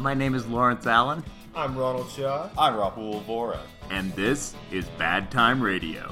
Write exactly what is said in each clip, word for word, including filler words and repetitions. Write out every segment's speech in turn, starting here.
My name is Lawrence Allen. I'm Ronald Shaw. I'm Rahul Vora. And this is Bad Time Radio.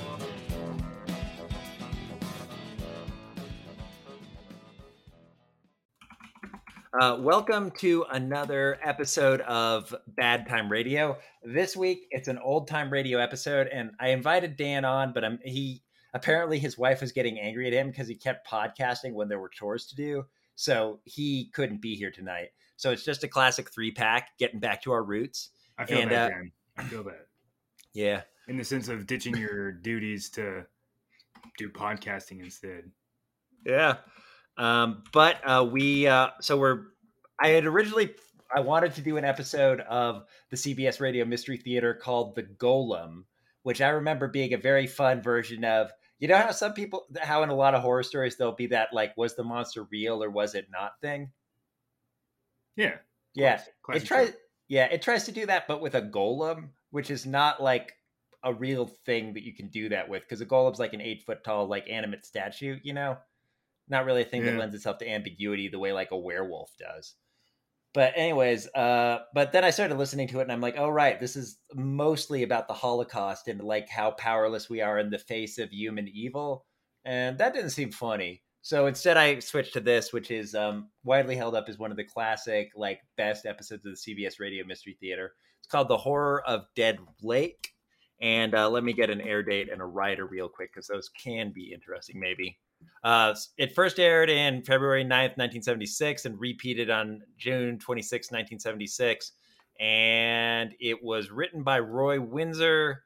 Uh, welcome to another episode of Bad Time Radio. This week, it's an old time radio episode, and I invited Dan on, but I'm, he apparently his wife was getting angry at him because he kept podcasting when there were chores to do, so he couldn't be here tonight. So it's just a classic three pack, getting back to our roots. I feel and, that, uh, Dan. I feel that. Yeah, in the sense of ditching your duties to do podcasting instead. Yeah. Um, but uh, we, uh, so we're, I had originally, I wanted to do an episode of the C B S Radio Mystery Theater called The Golem, which I remember being a very fun version of, you know how some people, how in a lot of horror stories, there'll be that, like, was the monster real or was it not thing? Yeah. Yeah. Classic, classic it tries, trope. yeah, it tries to do that, but with a golem, which is not like a real thing that you can do that with, because a golem's like an eight foot tall, like animate statue, you know? Not really a thing Yeah. that lends itself to ambiguity the way like a werewolf does. But anyways, uh, but then I started listening to it and I'm like, oh, right, this is mostly about the Holocaust and like how powerless we are in the face of human evil. And that didn't seem funny. So instead I switched to this, which is um, widely held up as one of the classic, like best episodes of the C B S Radio Mystery Theater. It's called The Horror of Dead Lake. And uh, let me get an air date and a writer real quick, because those can be interesting, maybe. Uh, it first aired in February ninth, nineteen seventy-six, and repeated on June twenty-sixth, nineteen seventy-six. And it was written by Roy Windsor,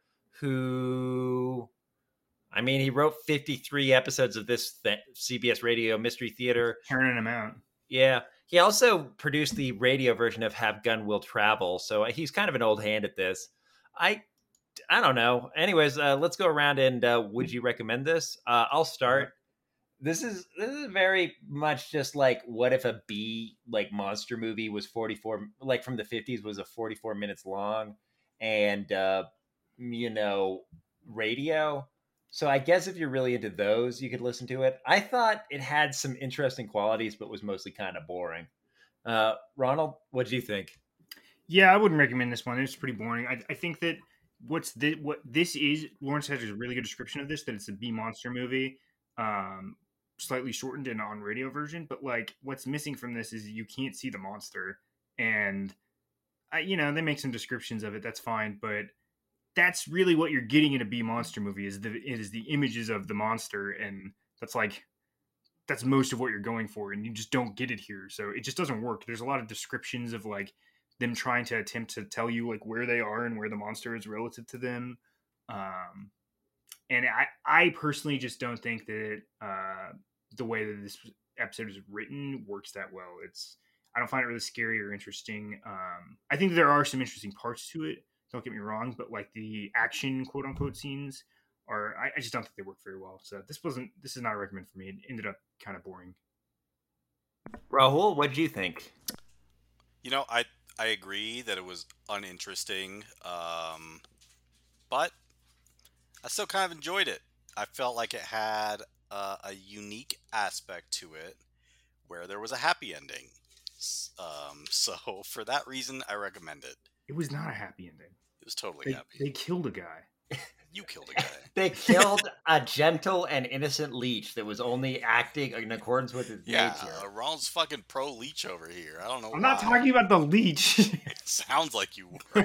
who, I mean, he wrote fifty-three episodes of this th- C B S Radio Mystery Theater. Turning them out. Yeah. He also produced the radio version of Have Gun Will Travel. So he's kind of an old hand at this. I I don't know. Anyways, uh, let's go around and uh, would you recommend this? Uh, I'll start. This is this is very much just like, what if a B like monster movie was forty-four, like from the fifties, was a forty-four minutes long, and uh, you know, radio. So I guess if you're really into those, you could listen to it. I thought it had some interesting qualities, but was mostly kind of boring. Uh, Ronald, what do you think? Yeah, I wouldn't recommend this one. It's pretty boring. I, I think that what's the, what this is, Lawrence has a really good description of this, that it's a B monster movie. Um, slightly shortened and on radio version, but like what's missing from this is you can't see the monster, and I, you know, they make some descriptions of it, that's fine, but that's really what you're getting in a B monster movie is the it is the images of the monster, and that's like that's most of what you're going for, and you just don't get it here, so it just doesn't work. There's a lot of descriptions of like them trying to attempt to tell you like where they are and where the monster is relative to them. Um, and I, I personally just don't think that uh, the way that this episode is written works that well. It's, I don't find it really scary or interesting. Um, I think there are some interesting parts to it. Don't get me wrong, but like the action quote unquote scenes are, I, I just don't think they work very well. So this wasn't, this is not a recommend for me. It ended up kind of boring. Rahul, what did you think? You know, I I agree that it was uninteresting, um, but I still kind of enjoyed it. I felt like it had uh, a unique aspect to it where there was a happy ending. Um, so for that reason, I recommend it. It was not a happy ending. It was totally They, happy. they killed a guy. You killed a guy. They killed a gentle and innocent leech that was only acting in accordance with his Yeah, nature. uh, Ronald's fucking pro leech over here. I don't know I'm why. not talking about the leech. It sounds like you were.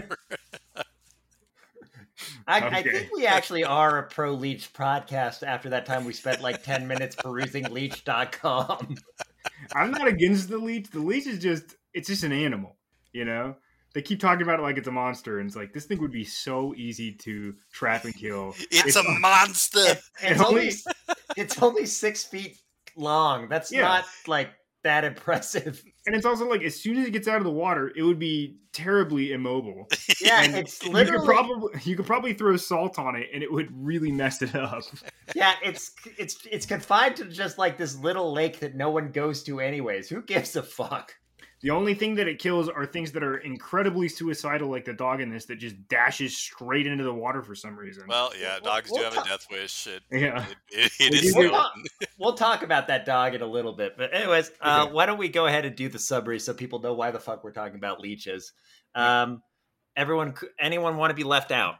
I, I Okay. think we actually are a pro leech podcast after that time we spent like ten minutes perusing leech dot com. I'm not against the leech. The leech is just, it's just an animal, you know? They keep talking about it like it's a monster, and it's like, this thing would be so easy to trap and kill. It's a monster. It, it's, It only, only- it's only six feet long. That's Yeah. not like that impressive. And it's also like, as soon as it gets out of the water, it would be terribly immobile. Yeah, And it's you literally could probably you could probably throw salt on it, and it would really mess it up. yeah, it's it's it's confined to just like this little lake that no one goes to anyways. Who gives a fuck? The only thing that it kills are things that are incredibly suicidal, like the dog in this that just dashes straight into the water for some reason. Well, yeah, dogs we'll do have talk- a death wish. It, Yeah. it, it, it We is do- known. We'll talk about that dog in a little bit. But anyways, uh, Okay. why don't we go ahead and do the summary so people know why the fuck we're talking about leeches. Um, everyone, anyone want to be left out?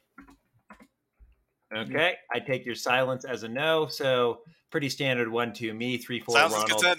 Okay, I take your silence as a no. So pretty standard one, two, me, three, four, Sounds as Ronald. consent.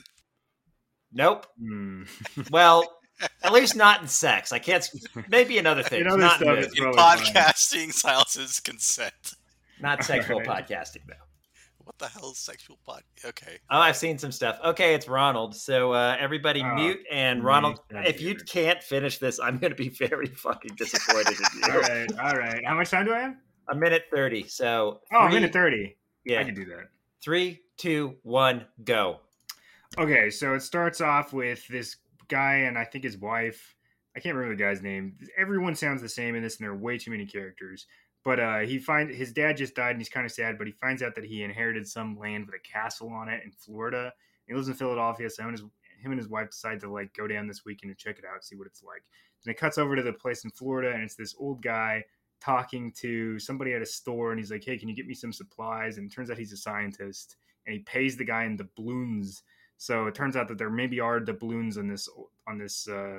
Nope. Hmm. Well, at least not in sex. I can't. Maybe in other things. In other not in stuff, this. it's In probably fine. podcasting, silence is consent. Not sexual Alright. podcasting though. What the hell is sexual pod? Okay. Oh, I've seen some stuff. Okay, it's Ronald. So uh, everybody Oh, mute and nice. Ronald. That's If you weird. can't finish this, I'm going to be very fucking disappointed in you. All right, all right. How much time do I have? A minute thirty. So Oh, a three- minute thirty. Yeah, I can do that. three, two, one, go. Okay, so it starts off with this guy and I think his wife. I can't remember the guy's name. Everyone sounds the same in this, and there are way too many characters. But uh, he find his dad just died, and he's kind of sad. But he finds out that he inherited some land with a castle on it in Florida. He lives in Philadelphia, so him and his, him and his wife decide to like go down this weekend and check it out, see what it's like. And it cuts over to the place in Florida, and it's this old guy talking to somebody at a store, and he's like, "Hey, can you get me some supplies?" And it turns out he's a scientist, and he pays the guy in doubloons. So it turns out that there maybe are doubloons on this on this uh,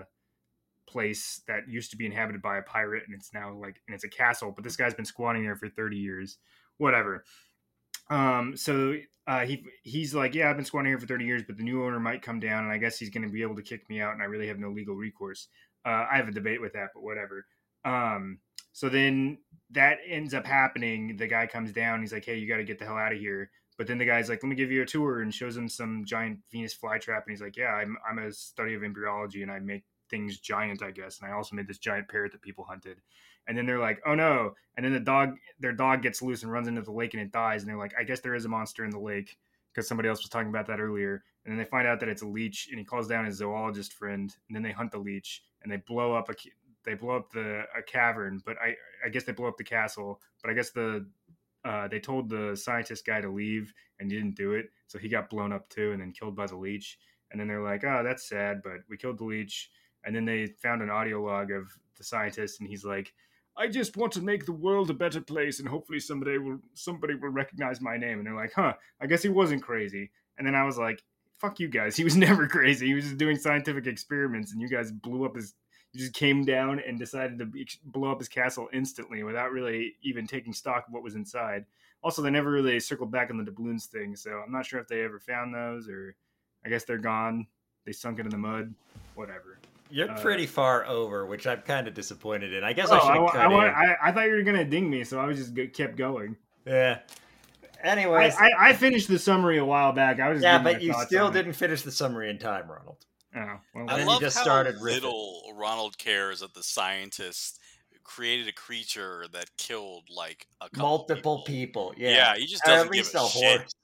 place that used to be inhabited by a pirate, and it's now like and it's a castle. But this guy's been squatting there for thirty years, whatever. Um, so uh, he he's like, yeah, I've been squatting here for thirty years, but the new owner might come down, and I guess he's going to be able to kick me out, and I really have no legal recourse. Uh, I have a debate with that, but whatever. Um, so then that ends up happening. The guy comes down. He's like, hey, you got to get the hell out of here. But then the guy's like, let me give you a tour, and shows him some giant Venus flytrap. And he's like, yeah, I'm, I'm a study of embryology, and I make things giant, I guess. And I also made this giant parrot that people hunted. And then they're like, oh no. And then the dog, their dog gets loose and runs into the lake and it dies. And they're like, I guess there is a monster in the lake, because somebody else was talking about that earlier. And then they find out that it's a leech, and he calls down his zoologist friend. And then they hunt the leech, and they blow up a they blow up the a cavern. But I I guess they blow up the castle. But I guess the uh, they told the scientist guy to leave, and he didn't do it, so he got blown up too, and then killed by the leech. And then they're like, oh, that's sad, but we killed the leech. And then they found an audio log of the scientist, and he's like, I just want to make the world a better place, and hopefully somebody will somebody will recognize my name. And they're like, huh, I guess he wasn't crazy. And then I was like, fuck you guys. He was never crazy. He was just doing scientific experiments, and you guys blew up his, you just came down and decided to be, blow up his castle instantly without really even taking stock of what was inside. Also, they never really circled back on the doubloons thing, so I'm not sure if they ever found those, or I guess they're gone. They sunk it in the mud. Whatever. You're Uh, pretty far over, which I'm kind of disappointed in. I guess Oh, I should I, have wa- cut I, wa- in. I, I thought you were gonna ding me, so I was just g- kept going. Yeah. I, Anyways, I, I finished the summary a while back. I was just yeah, giving my but you thoughts still on it. didn't finish the summary in time, Ronald. Oh, well, I then you love just how started riffing. little Ronald cares that the scientist created a creature that killed like a couple Multiple people. people. Yeah. Yeah, he just Or doesn't at least give a, a shit. horse.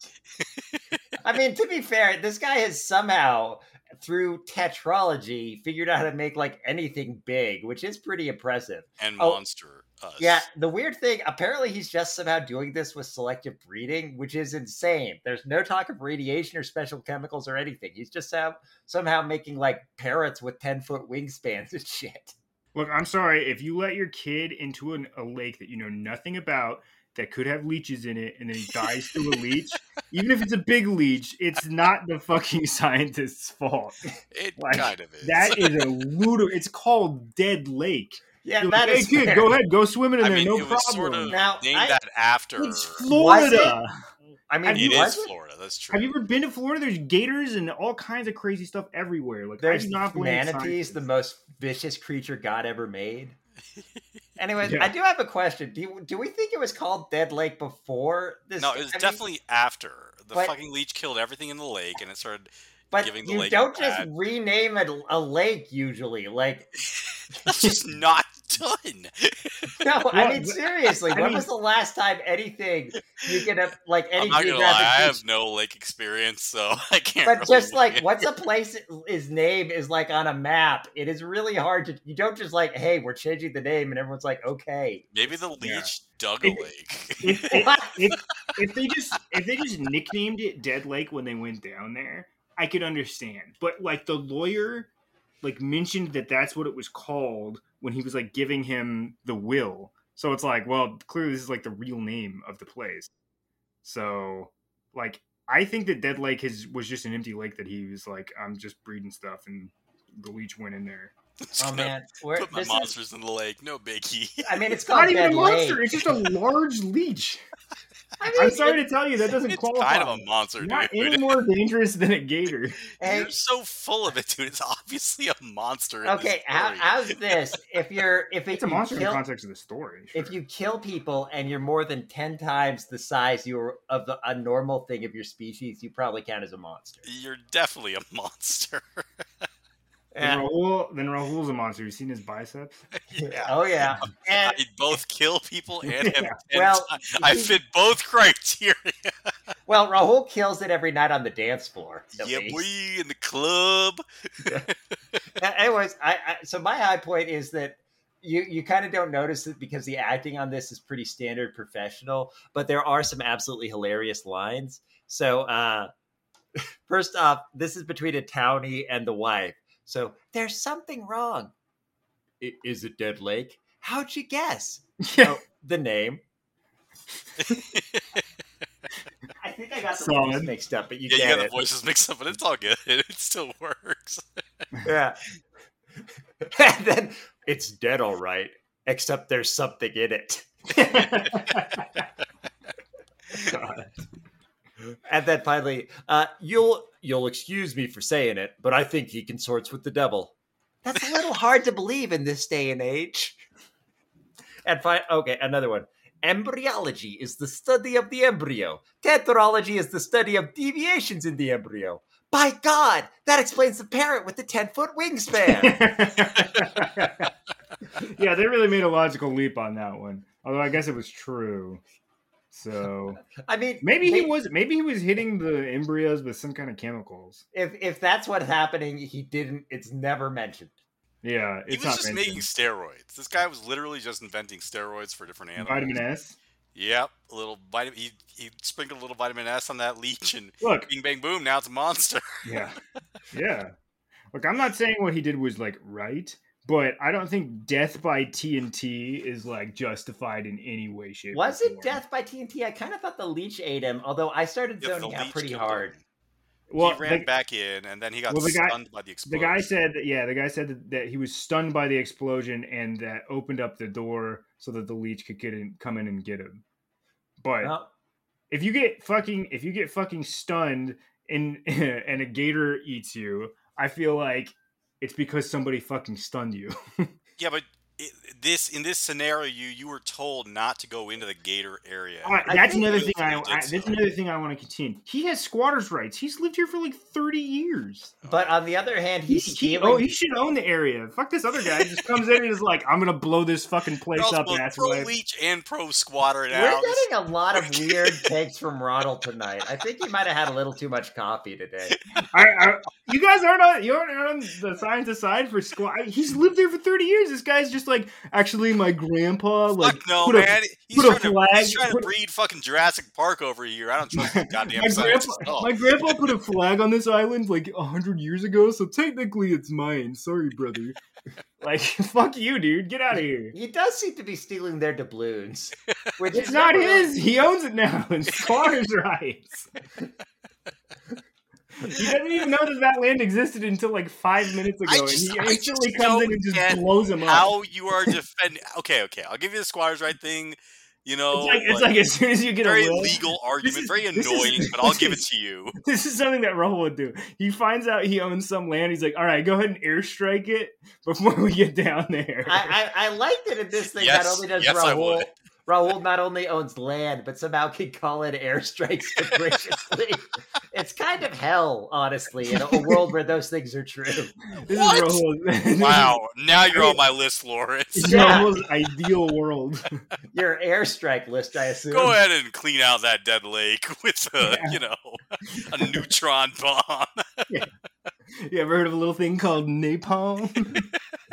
I mean, to be fair, this guy has somehow, through tetralogy, figured out how to make like anything big, which is pretty impressive. And Oh, monster us. Yeah, the weird thing, apparently he's just somehow doing this with selective breeding, which is insane. There's no talk of radiation or special chemicals or anything. He's just somehow, somehow making like parrots with ten foot wingspans and shit. Look, I'm sorry. If you let your kid into an, a lake that you know nothing about, that could have leeches in it, and then he dies through a leech, even if it's a big leech, it's not the fucking scientist's fault. It Like, kind of is. That is a ludo. It's called Dead Lake. Yeah, You're that like, is hey, kid, fair. go ahead, go swim in I there, mean, no it was problem. sort of Now, named I- that after. It's Florida. I mean, Have he you- It was is Florida. That's true. Have you ever been to Florida? There's gators and all kinds of crazy stuff everywhere. Like, There's I do not blame manatees, scientists. the most vicious creature God ever made. Anyways, Yeah. I do have a question. Do you, do we think it was called Dead Lake before this? No, it was I mean, definitely after. The but- fucking leech killed everything in the lake, and it started. but giving the you lake don't a just bad- rename a, a lake usually. Like, That's just not done. no, I Well, mean seriously. I when mean- was the last time anything you get up like any I'm not gonna geographic lie, I feature- have no lake experience, so I can't. But really just like weigh once in. a place is name is like on a map, it is really hard to. You don't just like, hey, we're changing the name, and everyone's like, okay. Maybe the leech Yeah. dug a If- lake. If, if, What? if, if they just if they just nicknamed it Dead Lake when they went down there, I could understand. But like the lawyer like mentioned that that's what it was called when he was like giving him the will. So it's like, well, clearly this is like the real name of the place. So like, I think that Dead Lake is, was just an empty lake that he was like, I'm just breeding stuff, and the leech went in there. Oh man, We're, put my monsters is, in the lake. No biggie. I mean, it's not called even Dead a monster. Lake. It's just a large leech. I mean, I'm sorry to tell you, that doesn't it's qualify. kind of a monster, Not dude. any more dangerous than a gator. Hey, you're so full of it, dude. It's obviously a monster. In okay, this how, how's this? If you're if it, it's a monster kill, in the context of the story. Sure. If you kill people and you're more than ten times the size you're of the, a normal thing of your species, you probably count as a monster. You're definitely a monster. Then, Rahul, then Rahul's a monster. You seen his biceps? Yeah. Oh yeah. And, I both kill people and have yeah. well, I fit both criteria. Well, Rahul kills it every night on the dance floor. Yeah, least. boy, in the club. Anyways, I, I so my high point is that you you kind of don't notice it because the acting on this is pretty standard professional, but there are some absolutely hilarious lines. So uh, first off, this is between a townie and the wife. So there's something wrong. I, is it Dead Lake? How'd you guess? Oh, the name. I think I got the Solid. voices mixed up, but you yeah, get you got it. the voices mixed up, but it's all good. It still works. Yeah. And then it's dead, all right, except there's something in it. God. And then finally, uh, you'll you'll excuse me for saying it, but I think he consorts with the devil. That's a little hard to believe in this day and age. And fi- okay, another one. Embryology is the study of the embryo. Tetralogy is the study of deviations in the embryo. By God, that explains the parrot with the ten-foot wingspan. Yeah, they really made a logical leap on that one. Although I guess it was true. So I mean, maybe they, he was maybe he was hitting the embryos with some kind of chemicals. If if that's what's happening, he didn't. It's never mentioned. Yeah, he it's was not just mentioned. making steroids. This guy was literally just inventing steroids for different animals. Vitamin S. Yep, a little vitamin. He, he sprinkled a little vitamin S on that leech, and Look, bing bang boom. Now it's a monster. Yeah, yeah. Look, I'm not saying what he did was like right, but I don't think death by T N T is like justified in any way, shape. Was or it form. death by T N T? I kind of thought the leech ate him, although I started Yeah, the zoning out leech pretty killed hard. him. Well, he ran the, back in, and then he got well, the guy- stunned by the the explosion. guy said that, yeah, the guy said that, that he was stunned by the explosion and that opened up the door so that the leech could get in, come in and get him. But Well, if you get fucking if you get fucking stunned and and a gator eats you, I feel like it's because somebody fucking stunned you. Yeah, but it, this in this scenario, you you were told not to go into the gator area. All right, I that's think another he thing I, did I that's so. another thing I want to continue. He has squatters' rights. He's lived here for like thirty years. but on the other hand, He, he's he, stealing. oh, he should own the area. Fuck this other guy. Just comes in and is like, I'm gonna blow this fucking place They're also up. both And that's pro what I- leech and pro squatter We're now. This- getting a lot of weird takes from Ronald tonight. I think he might have had a little too much coffee today. I, I, you guys aren't on, you aren't on the science aside for squat. He's lived there for thirty years. This guy's just like, actually, my grandpa like Fuck no, put a- man. He's put a trying, to, flag- he's trying to put- breed fucking Jurassic Park over here. I don't trust the goddamn my, science. grandpa, my grandpa put a flag on this island like a hundred years ago, so technically it's mine. Sorry, brother. Like, fuck you, dude. Get out of here. He does seem to be stealing their doubloons, which It's is not really- his. He owns it now. It's squatters' rights. He doesn't even know that that land existed until like five minutes ago, I and just- he I instantly just comes in don't and just get blows him up. How you are defending? Okay, okay. I'll give you the squatters' right thing. You know, It's like, it's like as soon as you get very a will, legal argument, is- very this is- annoying, but I'll this give it is- to you. this is something that Rahul would do. He finds out he owns some land. He's like, all right, go ahead and airstrike it before we get down there. I, I, I liked it in this thing. Yes, not only does yes, I Rahul, would. Rahul not only owns land, but somehow can call in airstrikes capriciously. It's kind of hell, honestly, in a, a world where those things are true. This What? is Rahul. this is- Wow, now you're on my list, Lawrence. This is Yeah. Rahul's ideal world. Your airstrike list, I assume. Go ahead and clean out that dead lake with a, Yeah. you know, a neutron bomb. You ever heard of a little thing called napalm?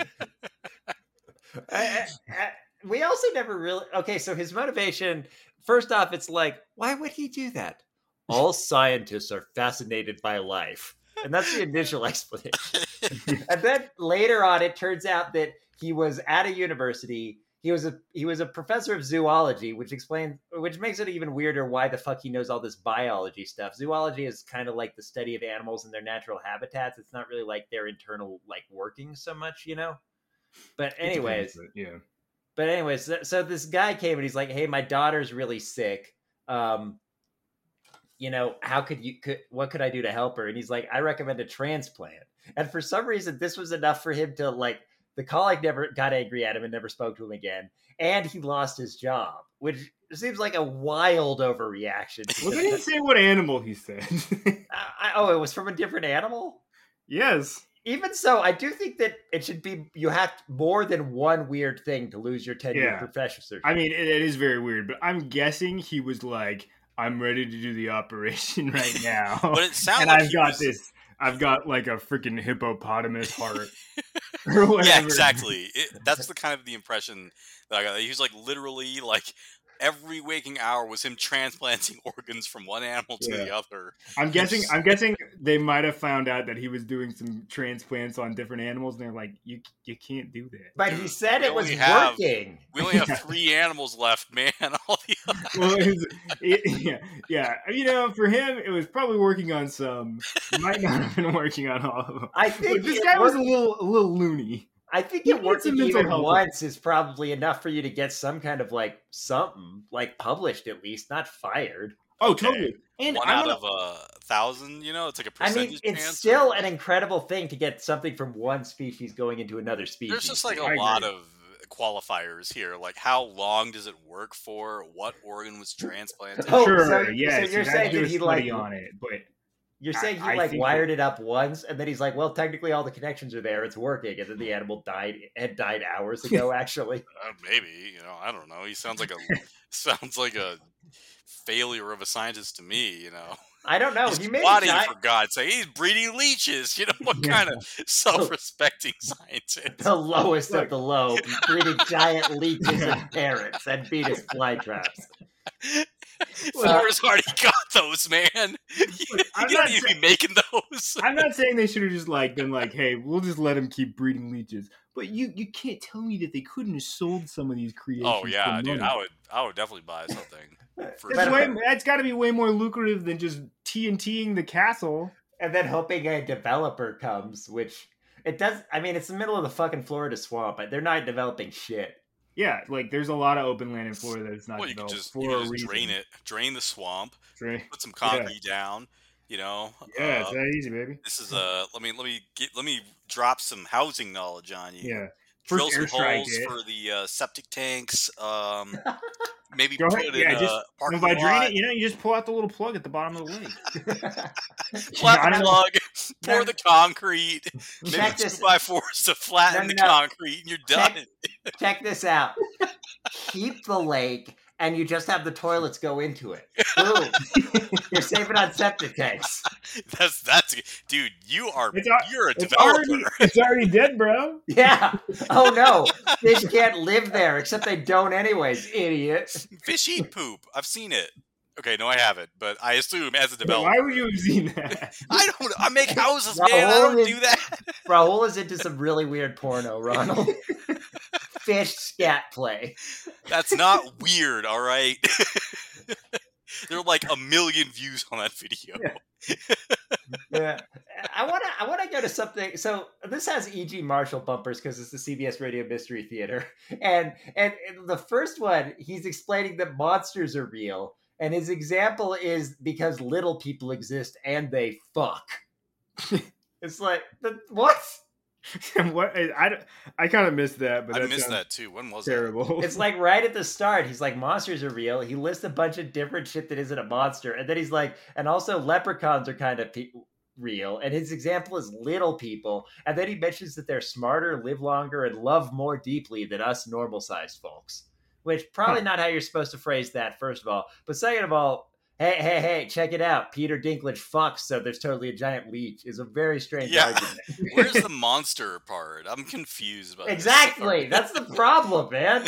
I- I- I- we also never really. Okay, so his motivation. First off, it's like, why would he do that? All scientists are fascinated by life. And that's the initial explanation. And then later on, it turns out that he was at a university. He was a he was a professor of zoology, which explains, which makes it even weirder why the fuck he knows all this biology stuff. Zoology is kind of like the study of animals in their natural habitats. It's not really like their internal like workings so much, you know. But anyways, depends, but yeah. But anyways, so, so this guy came and he's like, "Hey, my daughter's really sick. Um, you know, how could you? Could what could I do to help her?" And he's like, "I recommend a transplant." And for some reason, this was enough for him to like. The colleague never got angry at him and never spoke to him again. And he lost his job, which seems like a wild overreaction. Well, they didn't say what animal he said. I, oh, it was from a different animal? Yes. Even so, I do think that it should be, you have more than one weird thing to lose your tenure Yeah. professorship. I mean, it, it is very weird, but I'm guessing he was like, I'm ready to do the operation right now. But it sounds and like I've he got was... this. I've got like a freaking hippopotamus heart. Or whatever. Yeah, exactly. It, that's the kind of the impression that I got. He was like literally like every waking hour was him transplanting organs from one animal to Yeah. the other. I'm guessing. I'm guessing they might have found out that he was doing some transplants on different animals, and they're like, "You, you can't do that." But he said We it was only have- working. We only have three animals left, man. All the other... Well, it was, it, yeah, yeah. You know, for him, it was probably working on some. It might not have been working on all of them. I think But this it guy was a worked- little, a little loony. I think He it needs working some mental even health. once is probably enough for you to get some kind of like something, like published at least, not fired. Oh, Okay. totally. And One I'm out gonna- of a thousand, you know, it's like a I percentage mean, it's chance. still an incredible thing to get something from one species going into another species. There's just like a I agree. lot of qualifiers here. Like, how long does it work for? What organ was transplanted? Oh, sure, so- yes. so you're you'd have saying to do that a he, study like- on it, but You're saying he I- I like think wired it up once, and then he's like, "Well, technically, all the connections are there. It's working." And then the animal died had died hours ago. Actually, Uh, maybe, you know, I don't know. He sounds like a sounds like a failure of a scientist to me. You know, I don't know. he's He made a squatting giant, for God's sake. He's breeding leeches. You know, what Yeah. kind of self-respecting scientist? the lowest Look. of the low, breeding giant leeches and parrots and Venus flytraps. Thor's already got those, man. You, I'm you not don't need to sa- be making those. I'm not saying they should have just like been like, "Hey, we'll just let him keep breeding leeches." But you, you can't tell me that they couldn't have sold some of these creations. Oh yeah, for dude, money. I would, I would definitely buy something. For That's, But- sure. way, that's got to be way more lucrative than just TNTing the castle. And then hoping a developer comes, which it does. I mean, it's the middle of the fucking Florida swamp, but they're not developing shit. Yeah, like there's a lot of open land in Florida that's not Well, you could developed just, for you could a just reason. drain it, drain the swamp, Right? put some concrete down. You know, Yeah, Uh, it's that easy, baby. this is a. Let me let me get let me drop some housing knowledge on you. Yeah. Drill First some airstrike holes it. for the uh, septic tanks. Um, maybe Go put ahead, it yeah, in a just- And parking if I drain lot. it, you know, you just pull out the little plug at the bottom of the lake. Flat I the don't- plug, pour No. the concrete, maybe Check two this. by fours to flatten No, the no, no. concrete, and you're Check- done. Check this out. Keep the lake, and you just have the toilets go into it. Boom. You're saving on septic tanks. That's that's dude. You are It's al- you're a It's developer. already, it's already dead, bro. Yeah. Oh no, fish can't live there, except they don't anyways. Idiot. Fish eat poop. I've seen it. Okay, no, I haven't, but I assume as a Wait, developer. why would you have seen that? I don't. I make houses, Raul man. I don't is- do that. Raul is into some really weird porno, Ronald. Fish scat play. That's not weird. All right. There are like a million views on that video. Yeah. Yeah. I want to. I want to go to something. So this has E G. Marshall bumpers because it's the C B S Radio Mystery Theater, and and in the first one, he's explaining that monsters are real, and his example is because little people exist and they fuck. It's like the, what? what? I, I, I kind of missed that, but I that missed sounds that too. When was that? terrible. It's like right at the start, he's like, monsters are real. He lists a bunch of different shit that isn't a monster. And then he's like, and also leprechauns are kind of pe- real. And his example is little people. And then he mentions that they're smarter, live longer, and love more deeply than us normal sized folks. Which probably Huh. not how you're supposed to phrase that, first of all. But second of all, hey, hey, hey, check it out. Peter Dinklage fucks, so there's totally a giant leech is a very strange Yeah. argument. Where's the monster part? I'm confused about this Exactly. part. That's the problem, man.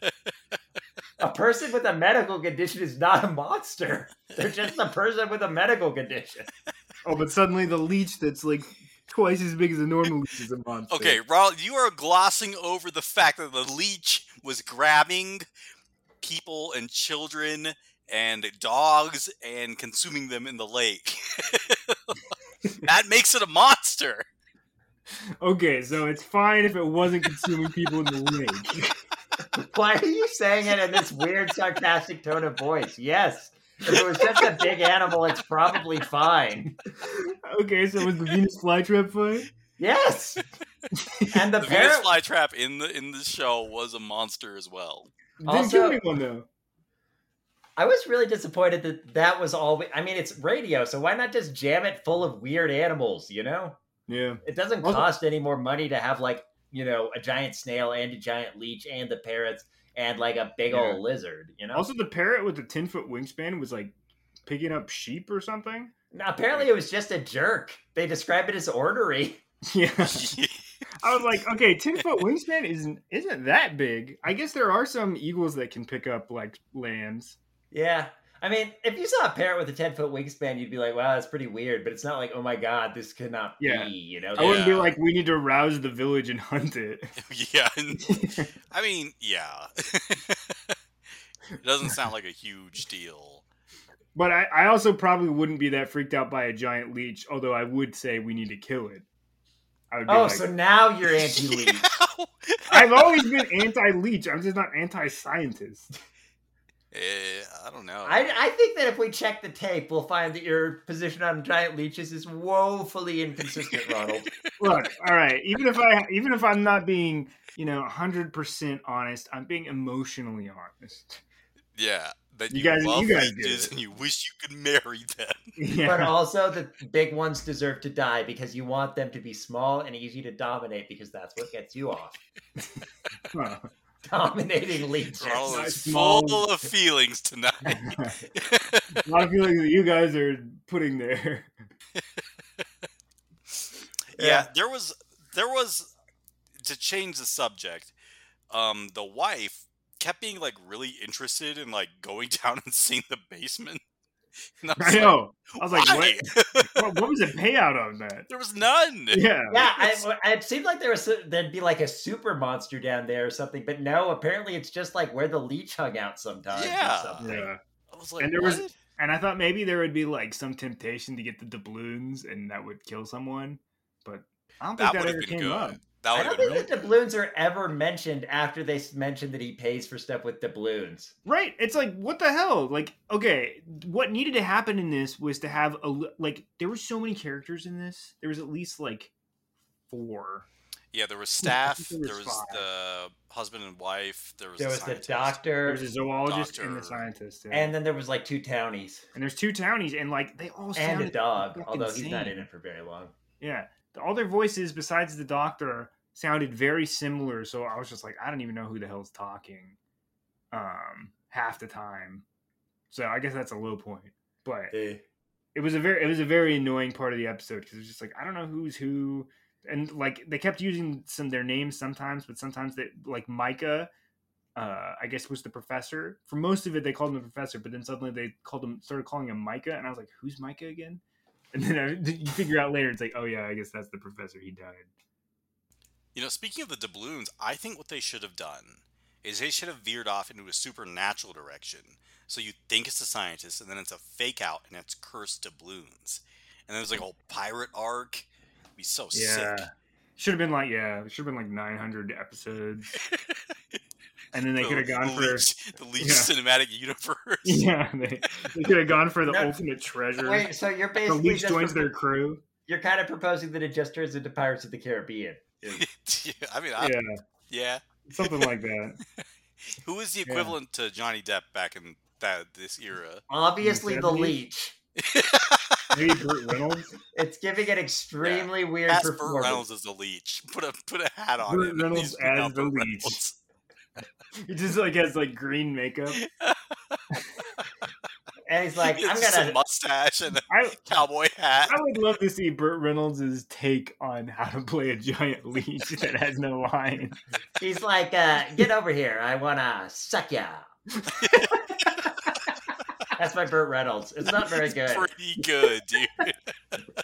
A person with a medical condition is not a monster. They're just a person with a medical condition. Oh, but suddenly the leech that's like twice as big as a normal leech is a monster. Okay, Ronald, you are glossing over the fact that the leech was grabbing people and children and dogs and consuming them in the lake. That makes it a monster. Okay, so it's fine if it wasn't consuming people in the lake. Why are you saying it in this weird, sarcastic tone of voice? Yes. If it was just a big animal, it's probably fine. Okay, so was the Venus flytrap fine? Yes. And the, The parrot... Venus flytrap in the in the show was a monster as well. Didn't Also- kill anyone though. I was really disappointed that that was all... We... I mean, it's radio, so why not just jam it full of weird animals, you know? Yeah. It doesn't Also- cost any more money to have, like, you know, a giant snail and a giant leech and the parrots and, like, a big Yeah. old lizard, you know? Also, the parrot with the ten-foot wingspan was like picking up sheep or something. Now, apparently it was just a jerk. They describe it as ornery. Yeah. I was like, okay, ten-foot wingspan isn't isn't that big. I guess there are some eagles that can pick up like lambs. Yeah. I mean, if you saw a parrot with a ten-foot wingspan, you'd be like, wow, that's pretty weird. But it's not like, oh my god, this could not Yeah. be, you know? I wouldn't be Yeah. like, we need to rouse the village and hunt it. Yeah, and- I mean, yeah. It doesn't sound like a huge deal. But I, I also probably wouldn't be that freaked out by a giant leech, although I would say we need to kill it. I would be Oh, like, so now you're anti-leech. I've always been anti-leech. I'm just not anti-scientist. Eh, I don't know. I, I think that if we check the tape, we'll find that your position on giant leeches is woefully inconsistent, Ronald. Look, all right. Even if I, even if I'm not being, you know, one hundred percent honest, I'm being emotionally honest. Yeah, that You you, guys- love you guys leeches do it. and you wish you could marry them. Yeah. But also, the big ones deserve to die because you want them to be small and easy to dominate because that's what gets you off. Huh. Dominating leeches. Ronald Nice is small- full of feelings tonight. A lot of feelings that you guys are putting there. Yeah, Yeah. there was there was to change the subject. Um, the wife kept being like really interested in like going down and seeing the basement. And I was I like, know. I was like, why? what? what? What was the payout on that? There was none. Yeah. Yeah, I, it seemed like there was there'd be like a super monster down there or something, but no. Apparently, it's just like where the leech hung out sometimes. Yeah. or something. Yeah. I was like, And there what? was- And I thought maybe there would be like some temptation to get the doubloons and that would kill someone, but I don't think that that, would have ever been came good. up. That I would don't have been think really the doubloons are ever mentioned after they s- mention that he pays for stuff with doubloons. Right? It's like, what the hell? Like, okay, what needed to happen in this was to have a li- like. There were so many characters in this. There was at least like four. Yeah, there was I staff. think there was There was five. the husband and wife. There was There the was the scientist. There doctor, was a zoologist and the Doctor. scientist, yeah. and then there was like two townies and there's two townies, and like they all and sounded a dog, fucking although he's not same. in it for very long. Yeah, all their voices besides the doctor sounded very similar. So I was just like, I don't even know who the hell's talking, um, half the time. So I guess that's a low point. But Eh. it was a very, it was a very annoying part of the episode because it was just like I don't know who's who, and like they kept using some their names sometimes, but sometimes they like Micah. Uh, I guess was the professor. For most of it, they called him the professor, but then suddenly they called him, started calling him Micah, and I was like, "Who's Micah again?" And then I, you figure out later, it's like, "Oh yeah, I guess that's the professor. He died." You know, speaking of the doubloons, I think what they should have done is they should have veered off into a supernatural direction. So you think it's a scientist, and then it's a fake out, and it's cursed doubloons. And then there's like a whole pirate arc. It'd be so Yeah, sick. should have been like yeah, it should have been like nine hundred episodes, and then they The- could have gone the for Leech, the Leech yeah. cinematic universe. yeah, they, they could have gone for the No. ultimate treasure. Wait, so you're the basically Leech just joins propo- their crew. you're kind of proposing that it just turns into Pirates of the Caribbean. Yeah, I mean, I, Yeah, yeah. something like that. Who is the Yeah. equivalent to Johnny Depp back in that this era? Obviously, the seventies? leech. Maybe Burt Reynolds. It's giving an extremely weird Ask Burt performance. Reynolds as the Leech. Put a put a hat on Burt him. and Reynolds he's as now the Burt Leech. Reynolds. He just like has like green makeup. And he's like, He I'm has gonna. a mustache and a I cowboy hat. I would love to see Burt Reynolds' take on how to play a giant leech that has no line. He's like, uh, get over here. I wanna suck ya. That's my Burt Reynolds. It's not very good. Pretty good, dude.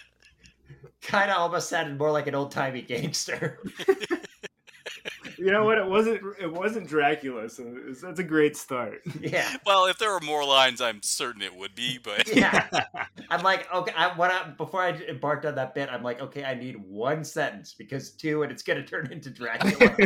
kind of almost sounded more like an old timey gangster. You know what? It wasn't. It wasn't Dracula, so it was, that's a great start. Yeah. Well, if there were more lines, I'm certain it would be. But Yeah. I'm like, okay. I, when I, before I embarked on that bit, I'm like, okay, I need one sentence because two, and it's going to turn into Dracula.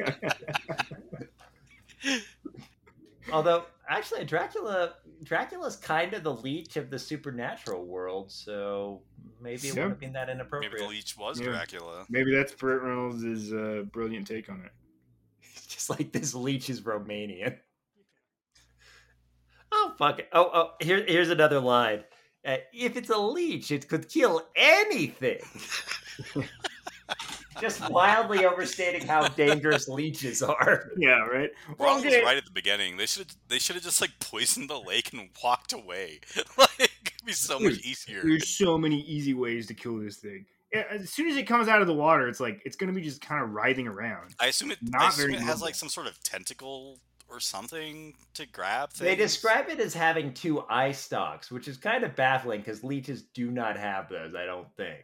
Although, actually, Dracula, Dracula's kind of the leech of the supernatural world, so maybe it Yeah. wouldn't have been that inappropriate. maybe the leech was Yeah. Dracula. Maybe that's Burt Reynolds' uh, brilliant take on it. Just like this leech is Romanian. Oh fuck it! Oh oh, here here's another line. Uh, if it's a leech, it could kill anything. Just wildly overstating how dangerous leeches are. Yeah, right. Well, Ron was okay. right at the beginning. They should they should have just like poisoned the lake and walked away. Like it'd be so much Dude, easier. There's so many easy ways to kill this thing. Yeah, As soon as it comes out of the water, it's like it's gonna be just kind of writhing around. I assume it. Not I assume very it has mobile. like some sort of tentacle or something to grab things. They describe it as having two eye stalks, which is kind of baffling because leeches do not have those. I don't think.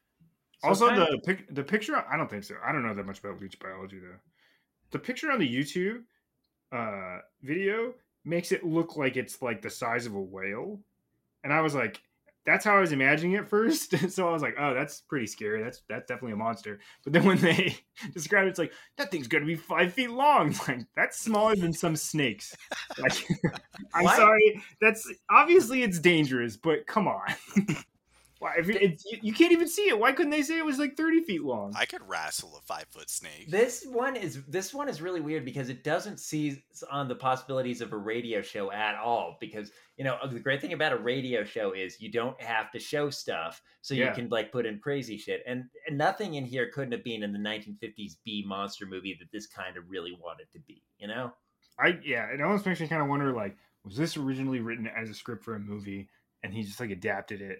So Also, kind the of- pic- the picture. I don't think so. I don't know that much about leech biology though. The picture on the YouTube uh, video makes it look like it's like the size of a whale, and I was like, that's how I was imagining it first. So I was like, oh, that's pretty scary. That's that's definitely a monster. But then when they describe it, it's like that thing's gonna be five feet long. Like that's smaller than some snakes. Like, I'm Why- sorry. That's obviously it's dangerous, but come on. Why? If it, it's, you, you can't even see it. Why couldn't they say it was like thirty feet long? I could wrestle a five foot snake. This one is this one is really weird because it doesn't seize on the possibilities of a radio show at all. Because you know the great thing about a radio show is you don't have to show stuff, so you Yeah. can like put in crazy shit. And, and nothing in here couldn't have been in the nineteen fifties B monster movie that this kind of really wanted to be. You know? I yeah, it almost makes me kind of wonder like, was this originally written as a script for a movie and he just like adapted it?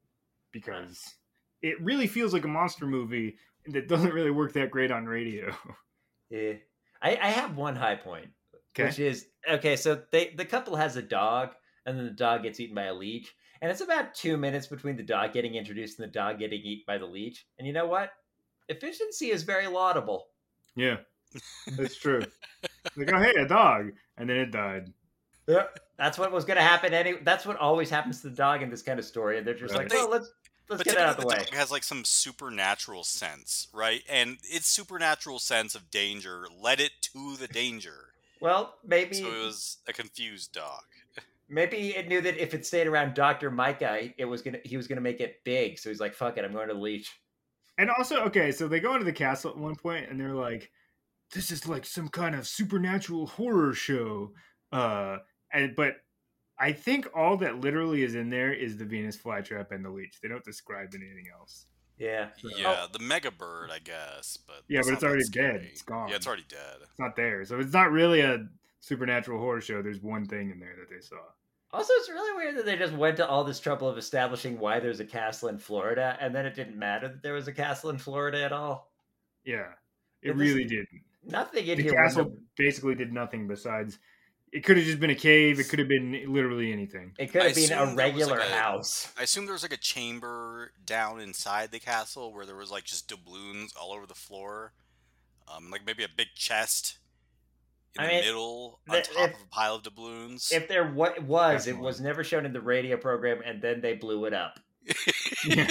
Because it really feels like a monster movie that doesn't really work that great on radio. Yeah. I, I have one high point, Okay. which is okay. So they the couple has a dog, and then the dog gets eaten by a leech, and it's about two minutes between the dog getting introduced and the dog getting eaten by the leech. And you know what? Efficiency is very laudable. Yeah, that's true. Like, oh hey, a dog, and then it died. Yeah, that's what was going to happen. Any that's what always happens to the dog in this kind of story, and they're just Right. like, "Well, let's let's But get it out of the typically way." dog has like some supernatural sense, right? And its supernatural sense of danger led it to the danger. Well, maybe So it was a confused dog. maybe it knew that if it stayed around Doctor Micah, it was gonna he was gonna make it big. So he's like, "Fuck it, I'm going to the leech." And also, okay, so they go into the castle at one point, and they're like, "This is like some kind of supernatural horror show." Uh, and but I think all that literally is in there is the Venus flytrap and the leech. They don't describe anything else. Yeah. Yeah, the mega bird, I guess, but Yeah, that's but not it's that already scary. dead. It's gone. Yeah, it's already dead. It's not there, so it's not really a supernatural horror show. There's one thing in there that they saw. Also, it's really weird that they just went to all this trouble of establishing why there's a castle in Florida, and then it didn't matter that there was a castle in Florida at all. Yeah, it But this- really didn't. Nothing in The here. castle wouldn't have- basically did nothing besides. It could have just been a cave. It could have been literally anything. It could I have been assume a there was, regular like, a- house. I assume there was like a chamber down inside the castle where there was like just doubloons all over the floor. Um, like maybe a big chest in I the mean, middle the- on top if- of a pile of doubloons. If there wa- was, it Definitely. was never shown in the radio program, and then they blew it up. Yeah.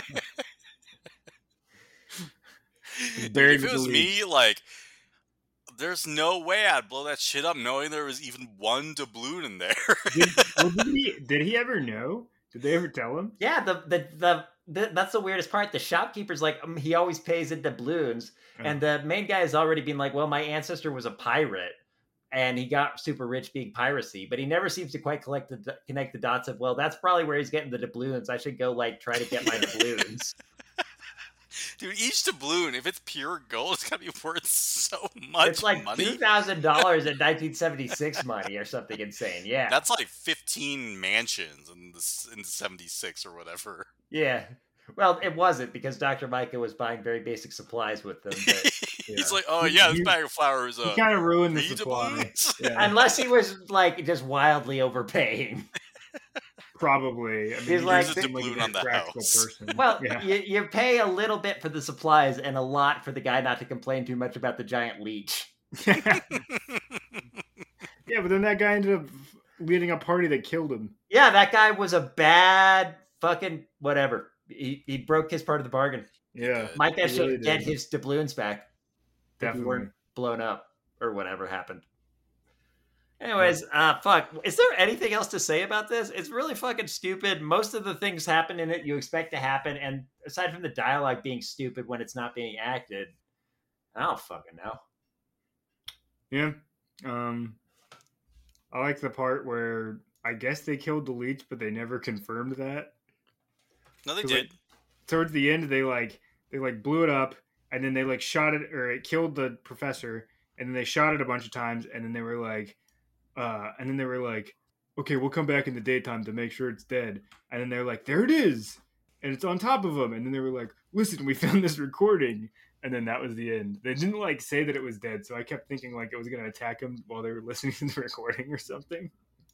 Dude, buried if with it the was leech. me, like, there's no way I'd blow that shit up knowing there was even one doubloon in there. Did, well, did, he, did he ever know? Did they ever tell him? Yeah, the the the, the that's the weirdest part. The shopkeeper's like, um, he always pays in doubloons, Oh. and the main guy has already been like, well, my ancestor was a pirate, and he got super rich being piracy, but he never seems to quite collect the, connect the dots of, well, that's probably where he's getting the doubloons. I should go like try to get my doubloons. Dude, each doubloon, if it's pure gold, it's gotta be worth so much It's like money. two thousand dollars in nineteen seventy six money or something insane. Yeah, That's like fifteen mansions in the in seventy-six or whatever. yeah. Well, it wasn't because Doctor Micah was buying very basic supplies with them. But He's Yeah. like, oh He- yeah, this he- bag of flour is He uh, kind of ruined the three supply. doubloons. Yeah. unless he was like just wildly overpaying. Probably. I mean, He's he like- doesn't Use a seem like a doubloon very on the practical house. person. Well, yeah. you, you pay a little bit for the supplies and a lot for the guy not to complain too much about the giant leech. yeah, but then that guy ended up leading a party that killed him. Yeah, that guy was a bad fucking whatever. He, he broke his part of the bargain. Yeah, Mike he should really get did. his doubloons back. If he Definitely. weren't blown up or whatever happened. Anyways, uh, fuck. Is there anything else to say about this? It's really fucking stupid. Most of the things happen in it you expect to happen, and aside from the dialogue being stupid when it's not being acted, I don't fucking know. Yeah. Um, I like the part where I guess they killed the leech, but they never confirmed that. No, they 'Cause, did. like, towards the end, they like they like blew it up, and then they like shot it, or it killed the professor, and then they shot it a bunch of times, and then they were like, uh, and then they were like, okay, we'll come back in the daytime to make sure it's dead, and then they're like, there it is, and it's on top of them, and then they were like, listen, we found this recording. And then that was the end. They didn't like say that it was dead, so I kept thinking like it was gonna attack him while they were listening to the recording or something.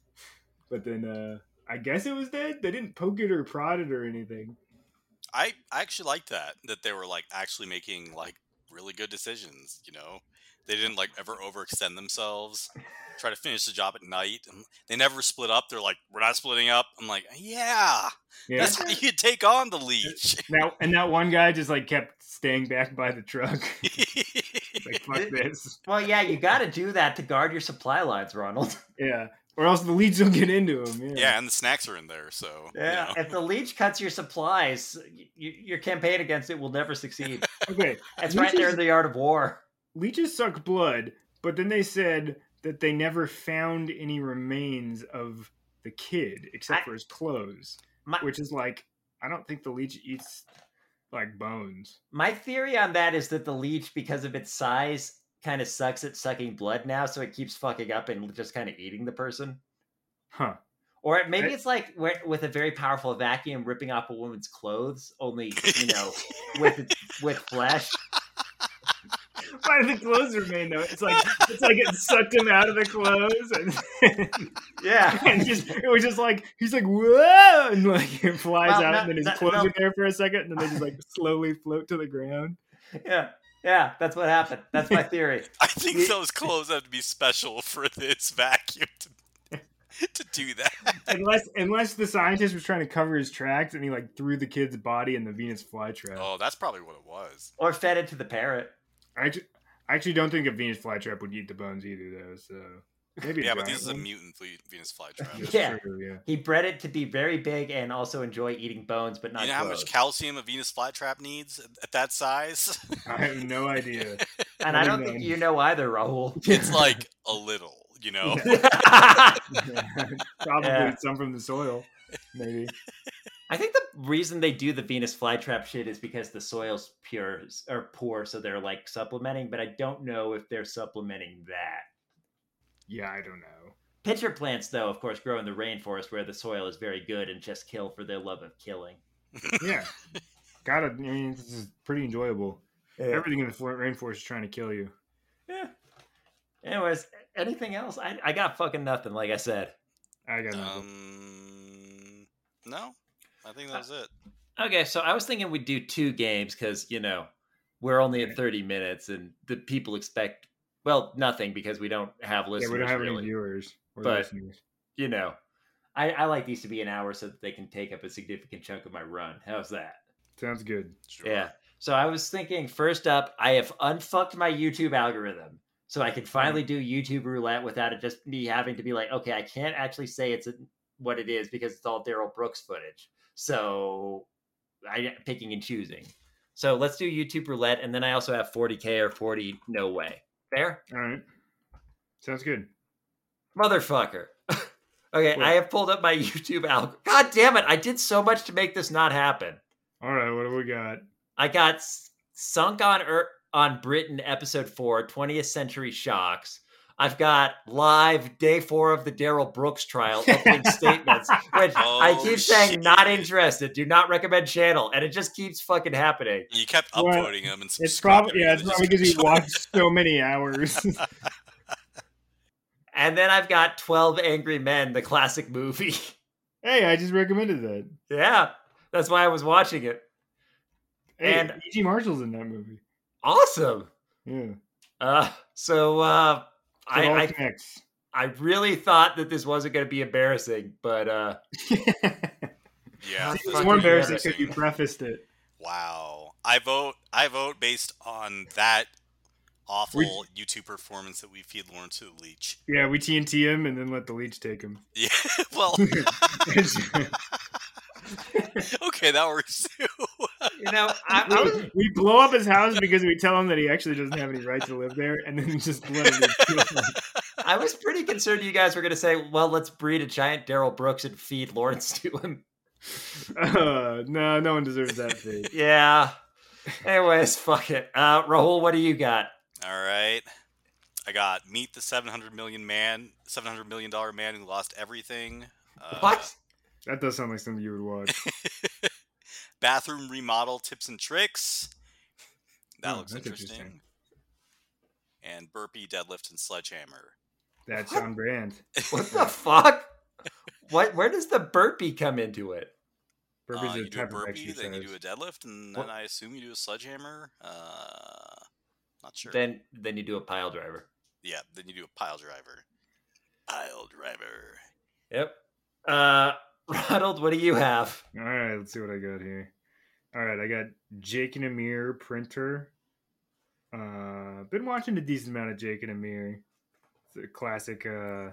But then uh I guess it was dead. They didn't poke it or prod it or anything. I, I actually liked that that they were like actually making like really good decisions. You know, they didn't like ever overextend themselves. Try to finish the job at night. And they never split up. They're like, we're not splitting up. I'm like, yeah, Yeah. that's how you take on the leech. Now and that one guy just like kept staying back by the truck. Like fuck this. Well, yeah, you got to do that to guard your supply lines, Ronald. Yeah. Or else the leech will get into him. Yeah. Yeah, and the snacks are in there, so you Yeah, know. if the leech cuts your supplies, y- y- your campaign against it will never succeed. Okay. It's right there in the art of war. Leeches suck blood, but then they said that they never found any remains of the kid except I- for his clothes. My, Which is like, I don't think the leech eats like bones. my theory on that is that the leech, because of its size, kind of sucks at sucking blood now, so it keeps fucking up and just kind of eating the person. Huh. Or it- maybe I- it's like where- with a very powerful vacuum ripping off a woman's clothes, only, you know, with with flesh. Why do the clothes remain though? It's like it's like it sucked him out of the clothes and, Yeah. and just it was just like he's like whoa and like it flies Well, out no, and then his that- clothes no. are there for a second and then they just like slowly float to the ground. Yeah. Yeah, that's what happened. That's my theory. I think We- those clothes have to be special for this vacuum to, to do that. Unless unless the scientist was trying to cover his tracks and he like threw the kid's body in the Venus flytrap. Oh, that's probably what it was. Or fed it to the parrot. I actually, I actually don't think a Venus flytrap would eat the bones either though. So maybe a Yeah, but giant this is a one. mutant fle- Venus flytrap. That's Yeah. true, yeah. He bred it to be very big and also enjoy eating bones, but not You know how clothes. much calcium a Venus flytrap needs at- at that size? I have no idea. And I don't Never think known. you know either, Rahul. It's like a little, you know? Probably Yeah. some from the soil, maybe. I think the reason they do the Venus flytrap shit is because the soil's pure or poor, so they're like supplementing. But I don't know if they're supplementing that. Yeah, I don't know. Pitcher plants, though, of course, grow in the rainforest where the soil is very good and just kill for their love of killing. Yeah, gotta. I mean, this is pretty enjoyable. Everything in the for- rainforest is trying to kill you. Yeah. Anyways, anything else? I, I got fucking nothing, like I said. I got nothing. Um, no, I think that was it. Okay, so I was thinking we'd do two games because, you know, we're only Okay. at thirty minutes and the people expect, well, nothing because we don't have Yeah, listeners. we don't have really. any viewers or But- listeners. You know, I, I like these to be an hour so that they can take up a significant chunk of my run. How's that? Sounds good. Sure. Yeah. So I was thinking, first up, I have unfucked my YouTube algorithm. So I can finally do YouTube roulette without it just me having to be like, okay, I can't actually say it's what it is because it's all Daryl Brooks footage. So I picking and choosing. So let's do YouTube roulette, and then I also have forty K or forty no way. Fair? All right. Sounds good. Motherfucker. Okay, What? I have pulled up my YouTube algorithm. God damn it, I did so much to make this not happen. All right. What do we got? I got S- Sunk on Earth on Britain episode four, twentieth Century Shocks. I've got live day four of the Daryl Brooks trial opening statements, which I Oh, keep saying shit. not interested, do not recommend channel, and it just keeps fucking happening. You kept Well, upvoting them and It's subscribing probably yeah. It's them, probably just- because you watched so many hours. And then I've got twelve Angry Men, the classic movie. Hey, I just recommended that. Yeah, that's why I was watching it. Hey, And E G Marshall's in that movie. awesome. Yeah. Uh, so uh, So I, it all I connects. I really thought that this wasn't going to be embarrassing, but uh, Yeah, It's It's fucking more embarrassing embarrassing. because you prefaced it. Wow. I vote. I vote based on that awful YouTube performance that we feed Lawrence to the leech. Yeah, we T N T him and then let the leech take him. Yeah. Well. Okay, that works too. you know, I, I was we, we blow up his house because we tell him that he actually doesn't have any right to live there, and then just let him kill him. I was pretty concerned you guys were going to say, "Well, let's breed a giant Daryl Brooks and feed Lawrence to him." Uh, no, no one deserves that fate. Yeah. Anyways, fuck it. Uh, Rahul, what do you got? All right. I got Meet the seven hundred million man, seven hundred million dollar man who lost everything. Uh, What? That does sound like something you would watch. Bathroom remodel tips and tricks. That Oh, looks that's interesting. interesting. And burpee, deadlift, and sledgehammer. That's What? on brand. What the fuck? What? Where does the burpee come into it? Burpee's Uh, a you do a type of burpee, then you do exercise. a deadlift, and What? then I assume you do a sledgehammer. Uh, not sure. Then, then you do a pile driver. yeah, then you do a pile driver. Pile driver. Yep. Uh, Ronald, what do you have? All right, let's see what I got here. All right, I got Jake and Amir printer. Uh, been watching a decent amount of Jake and Amir. It's a classic. Uh,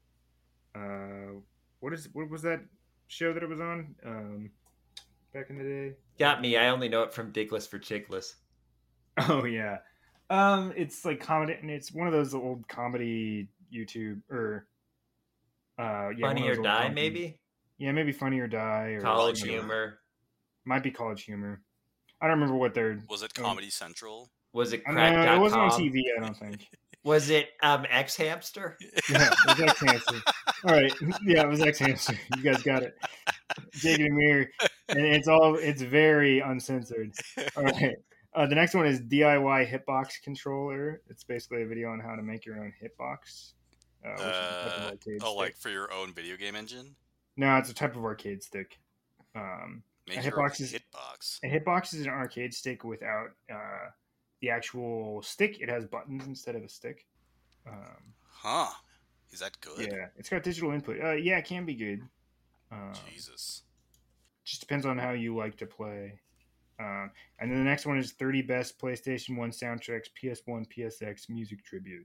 uh, what is what was that show that it was on? Um, back in the day. Got me. I only know it from Dickless for Chickless. Oh yeah. Um, it's like comedy, and it's one of those old comedy YouTube or uh, yeah, one Funny of or those old Die, comedy- maybe? Yeah, maybe Funny or Die or College Humor. humor. Might be College Humor. I don't remember what they're. Was it Oh. Comedy Central? Was it I crack mean, dot com? it wasn't on T V, I don't think. Was it um, X Hamster? Yeah, it was X Hamster. All right, yeah, it was X Hamster. You guys got it. Jake and Amir, and it's all it's very uncensored. All right, uh, the next one is D I Y hitbox controller. It's basically a video on how to make your own hitbox. Uh, which is a type of Uh, arcade oh, stick. like for your own video game engine? No, it's a type of arcade stick. Um, Make A your own hitbox is- hitbox. a hitbox is an arcade stick without uh, the actual stick. It has buttons instead of a stick. Um, Huh. Is that good? yeah, it's got digital input. Uh, yeah, it can be good. Um, Jesus. just depends on how you like to play. Um, and then the next one is thirty best PlayStation one soundtracks, P S one, P S X music tribute.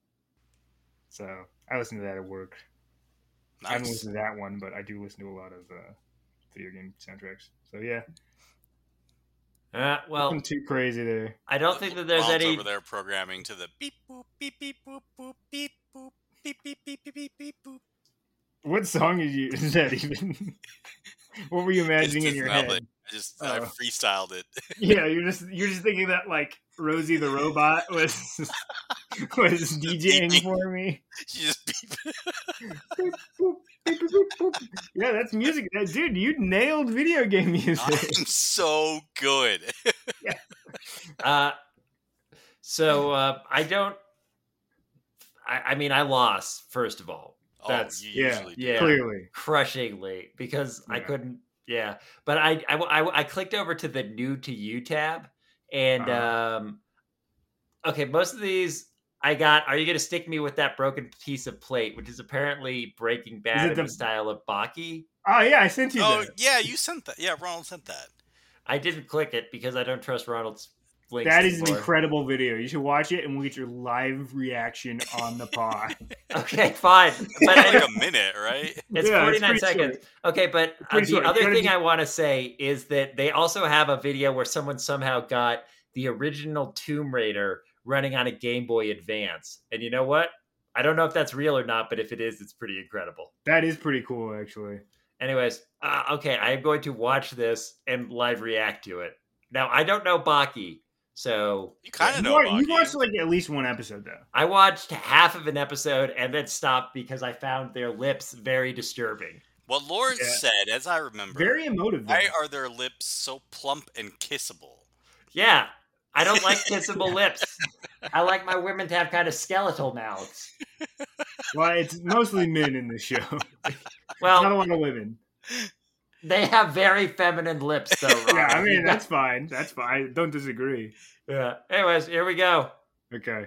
So I listen to that at work. I haven't Nice. listened to that one, but I do listen to a lot of uh, video game soundtracks. So yeah, Uh, well, nothing too crazy there. I don't think that there's Ronald's any. over there programming to the beep boop beep beep boop boop beep boop beep beep beep beep beep beep boop. What song is you is that even? What were you imagining It's in your just nothing. head? I just I Oh. freestyled it. Yeah, you're just you're just thinking that like Rosie the robot was was DJing for me. She just beep. Boop, boop, beep, boop, boop, boop. Yeah, that's music, Uh, dude. You nailed video game music. I'm so good. Uh, so uh, I don't. I, I mean, I lost first of all, Oh, That's- you yeah, usually do. yeah. Clearly, crushingly because I Yeah. couldn't. Yeah, but I, I I I clicked over to the new to you tab, and Uh-huh. um, okay, most of these I got. Are you going to stick me with that broken piece of plate, which is apparently Breaking Bad it in the- the style of Baki? oh yeah, I sent you Oh that. yeah, you sent that. Yeah, Ronald sent that. I didn't click it because I don't trust Ronald's links. That is an anymore. incredible video. You should watch it, and we'll get your live reaction on the pod. Okay, fine, but Like I, a minute, right? it's Yeah, forty-nine pretty seconds. short. Okay, but uh, pretty the short. You other gotta thing be- I want to say is that they also have a video where someone somehow got the original Tomb Raider running on a Game Boy Advance. And you know what? I don't know if that's real or not, but if it is, it's pretty incredible. That is pretty cool, actually. Anyways, uh, okay, I am going to watch this and live react to it. Now, I don't know Baki, so You kind of You, know wa- about you watched like at least one episode though. I watched half of an episode and then stopped because I found their lips very disturbing. What Lawrence Yeah. said, as I remember. Very emotive. Though. Why are their lips so plump and kissable? Yeah, I don't like kissable lips. I like my women to have kind of skeletal mouths. Well, it's mostly men in the show. Well, not a lot of women. They have very feminine lips, though. Ron. Yeah, I mean that's fine. That's fine. I don't disagree. Yeah. Anyways, here we go. Okay.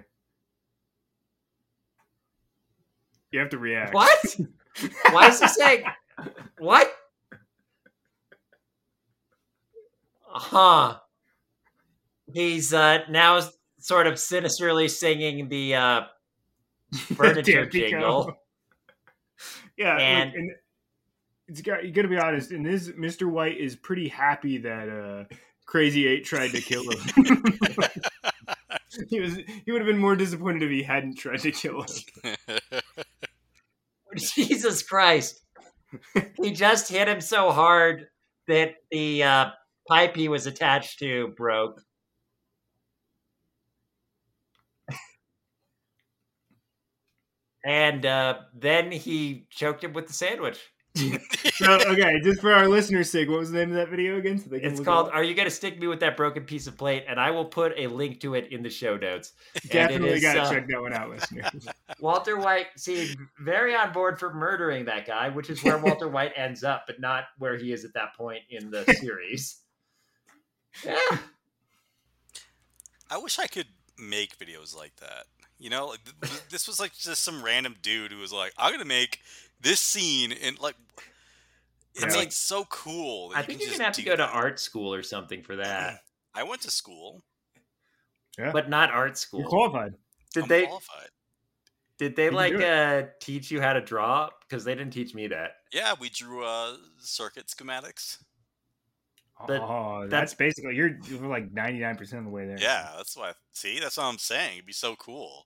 You have to react. What? Why is he saying? What? Huh. He's uh, now sort of sinisterly singing the uh, furniture jingle. Yeah, and, like, and it's got, you got to be honest. And this Mister White is pretty happy that uh, Crazy Eight tried to kill him. he was he would have been more disappointed if he hadn't tried to kill him. Jesus Christ! He just hit him so hard that the uh, pipe he was attached to broke. And uh, then he choked him with the sandwich. So, okay, just for our listeners' sake, what was the name of that video again? So they can it's look called it "Are You Gonna Stick Me with That Broken Piece of Plate?" And I will put a link to it in the show notes. Definitely got to uh, check that one out, listeners. Walter White seemed very on board for murdering that guy, which is where Walter White ends up, but not where he is at that point in the series. Yeah. I wish I could make videos like that. You know, like th- th- this was like just some random dude who was like, "I'm gonna make this scene," and like, it's I mean, like so cool. That I you think can you're just gonna have to do go to that. art school or something for that. I went to school. Yeah. But not art school. You're qualified. Did I'm they? qualified. Did they You can like do uh, teach you how to draw? Because they didn't teach me that. Yeah, we drew uh, circuit schematics. But oh, that's- that's basically you're, you're like ninety-nine percent of the way there. Yeah, that's why. See, that's what I'm saying. It'd be so cool.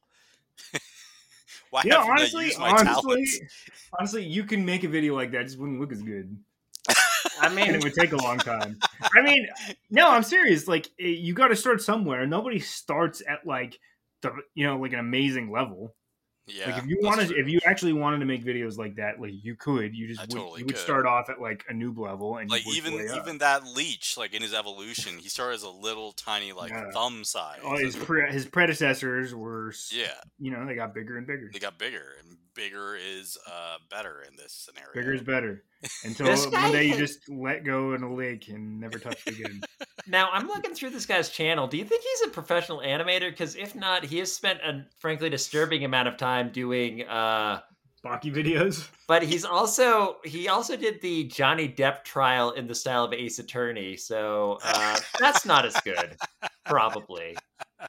Why You know, haven't I honestly, used my honestly, talents? honestly, you can make a video like that. It just wouldn't look as good, I and mean, it would take a long time. I mean, no, I'm serious. Like, eh, you got to start somewhere. Nobody starts at like the, you know, like an amazing level. Yeah, Like if you that's wanted, true. if you actually wanted to make videos like that, like you could. You just I would, totally you would could. start off at like a noob level, and Like you work even your way up. even that leech, like in his evolution, he started as a little tiny like Yeah. thumb size. All his and- pre- his predecessors were, s- yeah, you know, they got bigger and bigger. they got bigger, and bigger is uh better in this scenario. Bigger is better. Until This guy one day you has- just let go in a lake and never touch it again. now I'm looking through this guy's channel. Do you think he's a professional animator? Because if not, he has spent a frankly disturbing amount of time doing. Uh, Baki videos. but he's also he also did the Johnny Depp trial in the style of Ace Attorney. So uh, that's not as good, probably.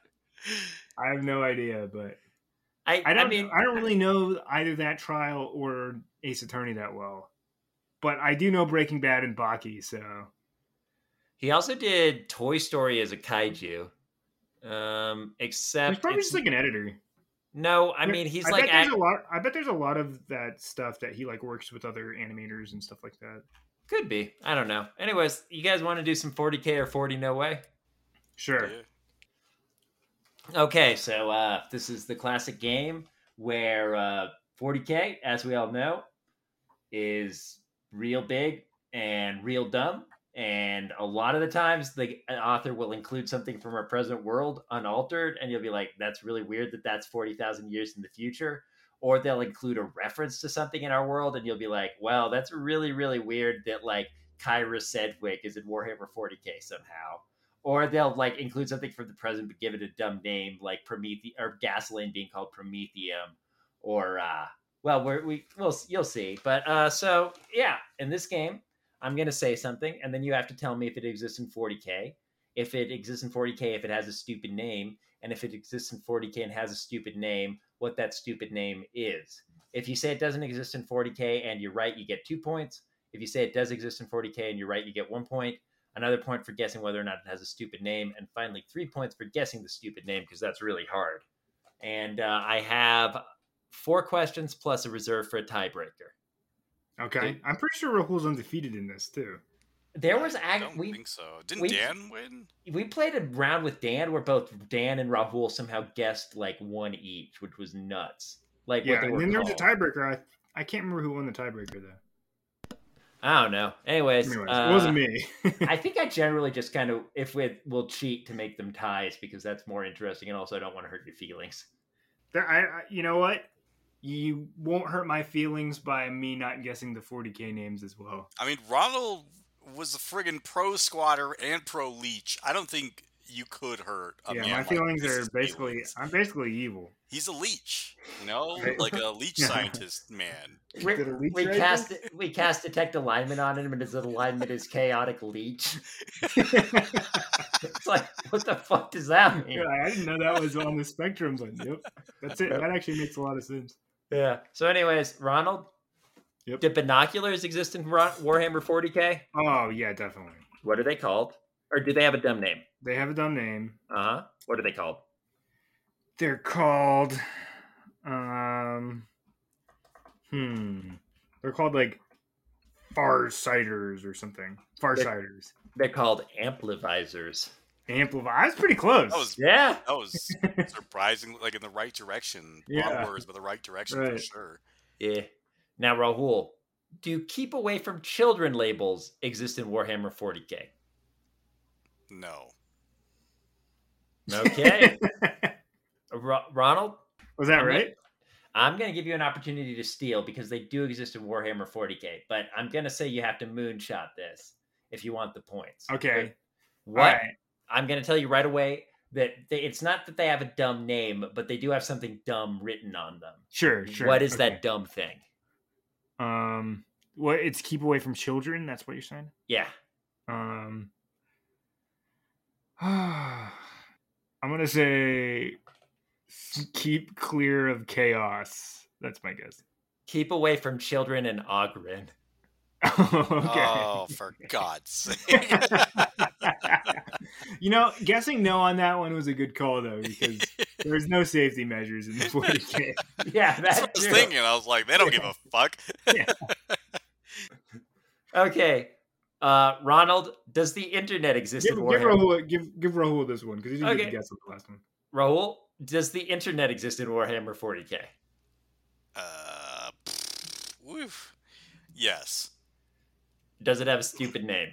I have no idea, but I, I don't. I mean, I don't really know either that trial or Ace Attorney that well. But I do know Breaking Bad and Baki, so he also did Toy Story as a kaiju. Um, except he's probably it's- just like an editor. no, I mean he's I like bet there's act- a lot. I bet there's a lot of that stuff that he like works with other animators and stuff like that. could be. I don't know. Anyways, you guys want to do some forty K or forty no way? Sure. Yeah. Okay, so uh, this is the classic game where uh, forty K, as we all know, is real big and real dumb. And a lot of the times, the author will include something from our present world unaltered, and you'll be like, that's really weird that that's forty thousand years in the future. Or they'll include a reference to something in our world, and you'll be like, well, that's really, really weird that, like, Kyra Sedgwick is in Warhammer forty K somehow. Or they'll like include something from the present but give it a dumb name, like Prometheus or gasoline being called Promethium, or uh, well, we're, we we'll you'll see. But uh, so yeah, in this game, I'm gonna say something, and then you have to tell me if it exists in forty K. If it exists in forty K, if it has a stupid name, and if it exists in forty K and has a stupid name, what that stupid name is. If you say it doesn't exist in forty K and you're right, you get two points. If you say it does exist in forty K and you're right, you get one point. Another point for guessing whether or not it has a stupid name. And finally, three points for guessing the stupid name, because that's really hard. And uh, I have four questions plus a reserve for a tiebreaker. Okay. Okay. I'm pretty sure Rahul's undefeated in this too. There was I ag- don't we think so. Didn't we- Dan win? we played a round with Dan where both Dan and Rahul somehow guessed like one each, which was nuts. Like Yeah, what they and were then there was a called. tiebreaker. I I can't remember who won the tiebreaker though. I don't know. Anyways, Anyways, uh, it wasn't me. I think I generally just kind of, if we will cheat to make them ties because that's more interesting, and also I don't want to hurt your feelings. There- I, I, you know what? you won't hurt my feelings by me not guessing the forty K names as well. I mean, Ronald was a friggin' pro squatter and pro leech. I don't think you could hurt a Yeah, man my like feelings this are is basically, feelings. I'm basically evil. He's a leech, you know, Right. like a leech Yeah. scientist man. We, Did a leech we write cast this? we cast detect alignment on him, and his alignment is chaotic leech. It's like, what the fuck does that mean? Yeah, I didn't know that was on the spectrum, but yep, that's it. That actually makes a lot of sense. Yeah. So, anyways, Ronald, Yep. did binoculars exist in Ro- Warhammer forty K? Oh yeah, definitely. What are they called? Or do they have a dumb name? They have a dumb name. Uh huh. What are they called? They're called, um, hmm, they're called like Farsighters or something. Farsighters. They're called amplivisors. Amplify. That's pretty close. That was Yeah. that was surprising, like in the right direction. A lot Yeah. of words, but the right direction for Right. sure. Yeah. Now, Rahul, do keep away from children labels exist in Warhammer forty K? No. Okay. Ro- Ronald? Was that I'm right? Gonna, I'm going to give you an opportunity to steal because they do exist in Warhammer forty K, but I'm going to say you have to moonshot this if you want the points. Okay. What? All right. I'm going to tell you right away that they, it's not that they have a dumb name, but they do have something dumb written on them. Sure, sure. What is Okay. that dumb thing? Um, what? It's keep away from children. That's what you're saying. Yeah. Um, I'm gonna say keep clear of chaos. That's my guess. Keep away from children and Ogren. Okay. Oh, for God's sake. You know, guessing no on that one was a good call though, because there's no safety measures in the forty K. Yeah, That's that's what I was true. thinking. I was like, they don't give a fuck. Okay. Uh, Ronald, does the internet exist Give, in give Warhammer? Rahul give give Rahul this one because he didn't get Okay. to guess on the last one. Rahul, does the internet exist in Warhammer forty K? Uh, pfft, woof. Yes. Does it have a stupid name?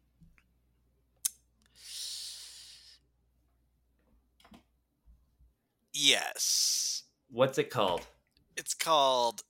Yes. What's it called? It's called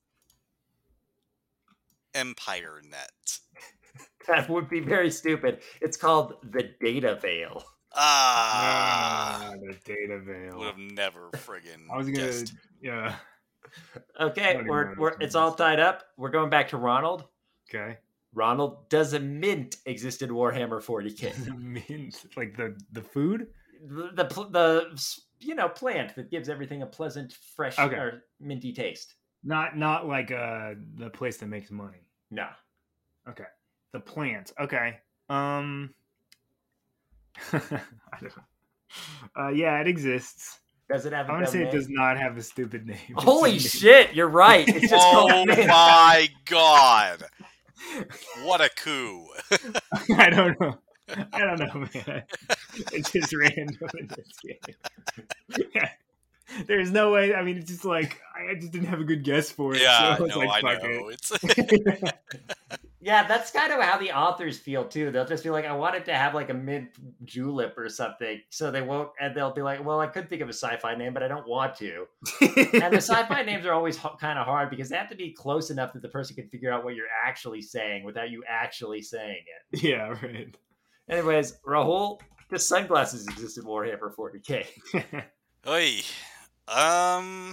Empire Net. That would be very stupid. It's called the Data Veil. Ah, Ah, the data veil. would have never friggin' I was gonna, guessed. yeah. Okay, I don't even know we're, what we're this it's one all is. tied up. We're going back to Ronald. Okay. Ronald, does a mint exist in Warhammer forty K? Mint, like the the food. the, the pl- the you know plant that gives everything a pleasant, fresh Okay. or minty taste. Not not like uh the place that makes money. No. Okay. The plant. Okay. Um. I don't know. Uh, yeah, it exists. Does it have a I'm gonna dumb say it name? does not have a stupid name. It's Holy just- shit! You're right. It's just Oh called mint. my god! What a coup! I don't know. I don't know, man. It's just random in this game. There's no way. I mean, it's just like I just didn't have a good guess for it. Yeah, so I was no, like, I fuck know. it. It's Yeah, that's kind of how the authors feel too. They'll just be like, "I wanted to have like a mint julep or something," so they won't, and they'll be like, "Well, I could think of a sci-fi name, but I don't want to." And the sci-fi names are always h- kind of hard because they have to be close enough that the person can figure out what you're actually saying without you actually saying it. Yeah, right. Anyways, Rahul, the sunglasses exist in Warhammer forty K. Oy. Um.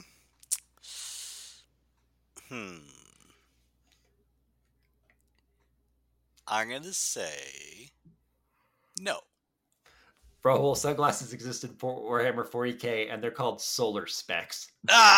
Hmm. I'm gonna say no. Rahul, sunglasses exist in For- Warhammer forty K, and they're called solar specs.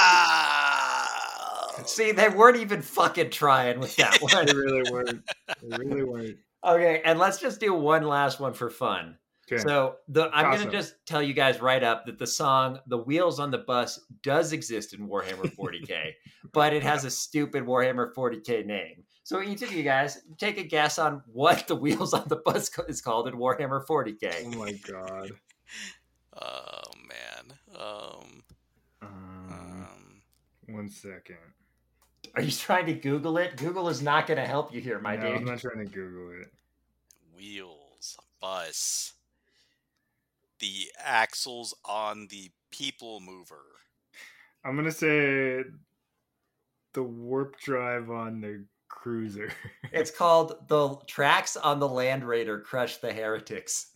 Ah. See, they weren't even fucking trying with that one. They really weren't. They really weren't. Okay, and let's just do one last one for fun. Okay. So the I'm Toss gonna 'em. just tell you guys right up that the song "The Wheels on the Bus" does exist in Warhammer forty K, but it has a stupid Warhammer forty K name. So each of you guys take a guess on what the Wheels on the Bus co- is called in Warhammer forty K. Oh my god. Oh man. Um. Um, um one second. Are you trying to Google it? Google is not going to help you here, my no, dude. I'm not trying to Google it. wheels, bus. The axles on the people mover. I'm gonna say the warp drive on the cruiser. It's called The Tracks on the Land Raider Crush the Heretics.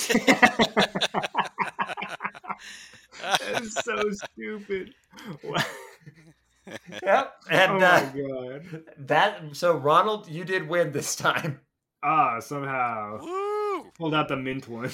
That's so stupid. Yep. And Oh uh, my god. that so Ronald, you did win this time. Ah, somehow Woo! pulled out the mint one.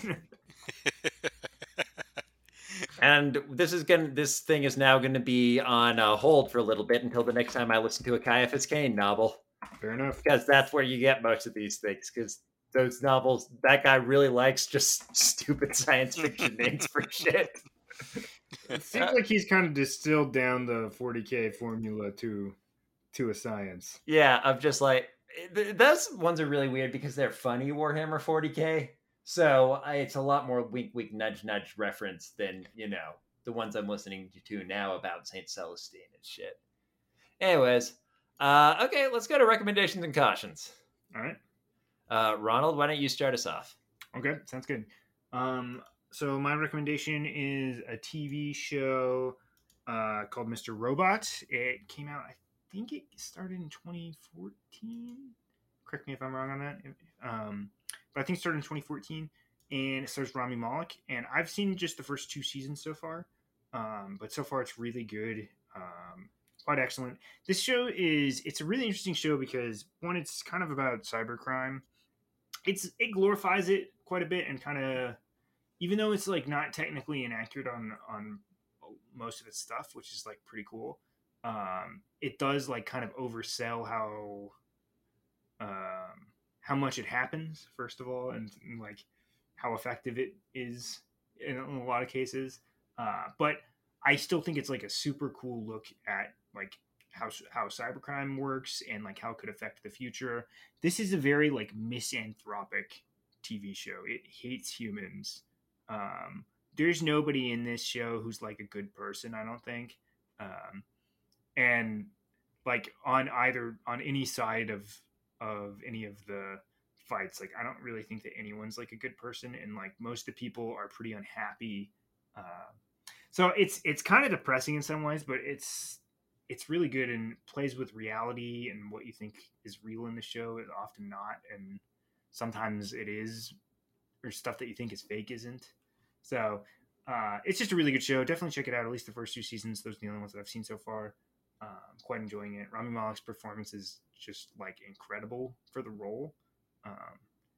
And this is gonna this thing is now gonna be on uh, hold for a little bit until the next time I listen to a Caiaphas Cain novel. Fair enough. Because that's where you get most of these things. Because those novels, that guy really likes just stupid science fiction names for shit. It seems like he's kind of distilled down the forty K formula to to a science. Yeah, I'm just like, th- those ones are really weird because they're funny Warhammer forty K. So I, it's a lot more wink, wink, nudge, nudge reference than, you know, the ones I'm listening to now about Saint Celestine and shit. Anyways, uh, okay, let's go to recommendations and cautions. All right. Uh, Ronald, why don't you start us off? Okay, sounds good. Um, so my recommendation is a T V show uh, called Mister Robot. It came out, I think it started in twenty fourteen. Correct me if I'm wrong on that. Um, but I think it started in twenty fourteen, and it stars Rami Malek. And I've seen just the first two seasons so far, um, but so far it's really good. Um, quite excellent. This show is it's a really interesting show because one, it's kind of about cybercrime. It's it glorifies it quite a bit and kind of, even though it's like not technically inaccurate on on most of its stuff, which is like pretty cool. Um, it does like kind of oversell how um, how much it happens, first of all, and, and like how effective it is in, in a lot of cases. Uh, but I still think it's like a super cool look at like how how cybercrime works and like how it could affect the future. This is a very like misanthropic T V show. It hates humans. Um, there's nobody in this show who's like a good person, I don't think. Um, and like on either on any side of of any of the fights, like I don't really think that anyone's like a good person, and like most of the people are pretty unhappy. Uh, so it's it's kind of depressing in some ways, but it's it's really good and plays with reality, and what you think is real in the show is often not, and sometimes it is, or stuff that you think is fake isn't. So uh, it's just a really good show. Definitely check it out. At least the first two seasons. Those are the only ones that I've seen so far. Uh, I'm quite enjoying it. Rami Malek's performance is just like incredible for the role. Um,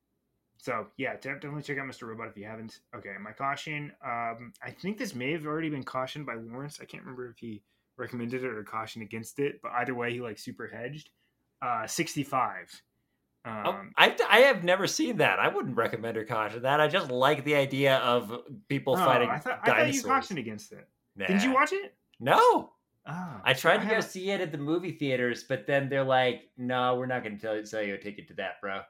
so yeah, definitely check out Mister Robot if you haven't. Okay, my caution. Um, I think this may have already been cautioned by Lawrence. I can't remember if he recommended it or cautioned against it, but either way, he like super hedged. Uh, sixty-five. Um, Oh, I, I have never seen that. I wouldn't recommend or caution that. I just like the idea of people oh, fighting I thought, I dinosaurs. thought you cautioned against it. Nah. Didn't you watch it? No. Oh, I tried so to I go haven't- see it at the movie theaters, but then they're like, no, we're not going to sell you a ticket to that, bro.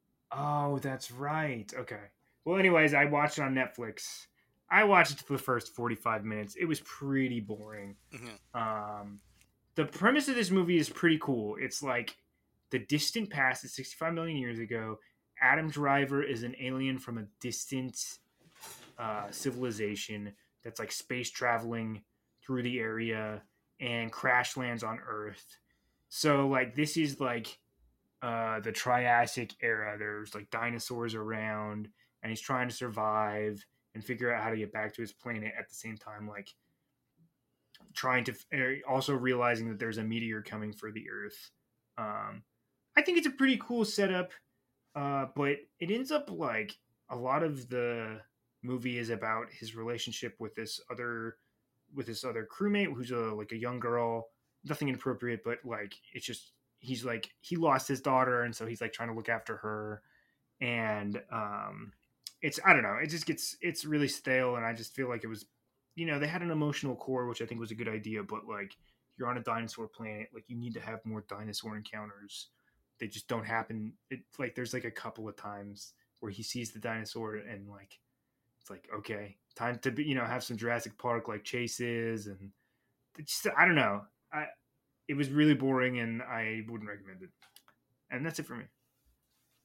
Oh, that's right. Okay. Well, anyways, I watched it on Netflix. I watched it for the first forty-five minutes. It was pretty boring. Mhm. Um, the premise of this movie is pretty cool. It's like the distant past is sixty-five million years ago. Adam Driver is an alien from a distant uh, civilization that's like space traveling through the area and crash lands on Earth. So like this is like uh, the Triassic era. There's like dinosaurs around, and he's trying to survive and figure out how to get back to his planet at the same time, like trying to also realizing that there's a meteor coming for the Earth. Um, I think it's a pretty cool setup, uh, but it ends up like a lot of the movie is about his relationship with this other with this other crewmate who's a like a young girl. Nothing inappropriate, but like it's just he's like he lost his daughter, and so he's like trying to look after her, and um, it's I don't know. It just gets it's really stale, and I just feel like it was, you know, they had an emotional core, which I think was a good idea, but like you're on a dinosaur planet, like you need to have more dinosaur encounters. They just don't happen. It like there's like a couple of times where he sees the dinosaur and like it's like okay, time to be, you know, have some Jurassic Park like chases, and just I don't know. I it was really boring and I wouldn't recommend it. And that's it for me.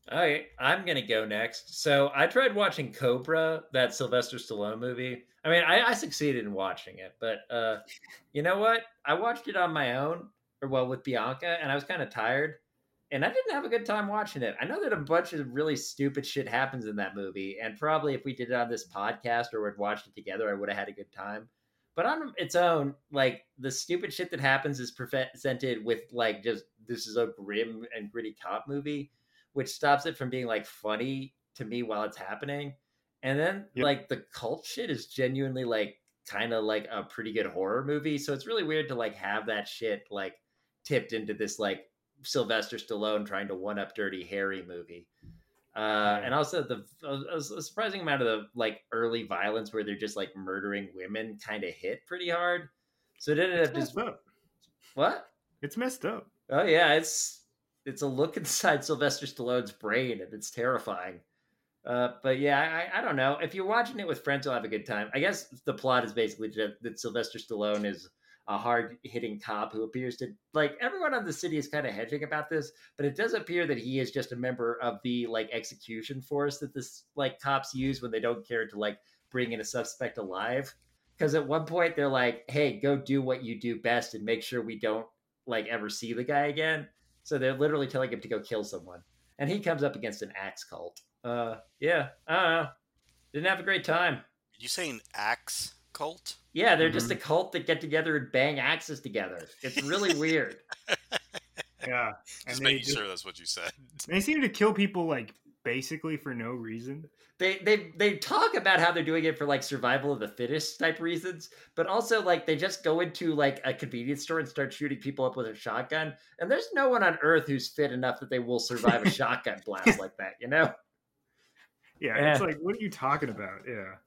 All right, I'm gonna go next. So I tried watching Cobra, that Sylvester Stallone movie. I mean, I, I succeeded in watching it, but uh, you know what? I watched it on my own, or well, with Bianca, and I was kind of tired, and I didn't have a good time watching it. I know that a bunch of really stupid shit happens in that movie, and probably if we did it on this podcast or would watched it together, I would have had a good time. But on its own, like the stupid shit that happens is presented with like just this is a grim and gritty cop movie, which stops it from being like funny to me while it's happening. And then Yep. like the cult shit is genuinely like kind of like a pretty good horror movie. So it's really weird to like have that shit like tipped into this like Sylvester Stallone trying to one up Dirty Harry movie. Uh, Yeah. and also the a, a surprising amount of the like early violence where they're just like murdering women kind of hit pretty hard. So it ended It's up just messed up. what? It's messed up. Oh yeah, it's it's a look inside Sylvester Stallone's brain, and it's terrifying. Uh, but yeah, I, I don't know. If you're watching it with friends, you'll have a good time. I guess the plot is basically just that Sylvester Stallone is a hard hitting cop who appears to like everyone on the city is kind of hedging about this, but it does appear that he is just a member of the like execution force that this like cops use when they don't care to like bring in a suspect alive. Because at one point they're like, "Hey, go do what you do best and make sure we don't like ever see the guy again." So they're literally telling him to go kill someone, and he comes up against an axe cult. Uh, yeah, I don't know. Didn't have a great time. Did you say an axe cult? Yeah, they're just a Mhm. cult that get together and bang axes together. It's really weird. Yeah. And Just they making just, sure that's what you said. they seem to kill people like basically for no reason. They they they talk about how they're doing it for like survival of the fittest type reasons, but also like they just go into like a convenience store and start shooting people up with a shotgun. And there's no one on earth who's fit enough that they will survive a shotgun blast like that, you know? Yeah, Yeah. it's like, what are you talking about? Yeah.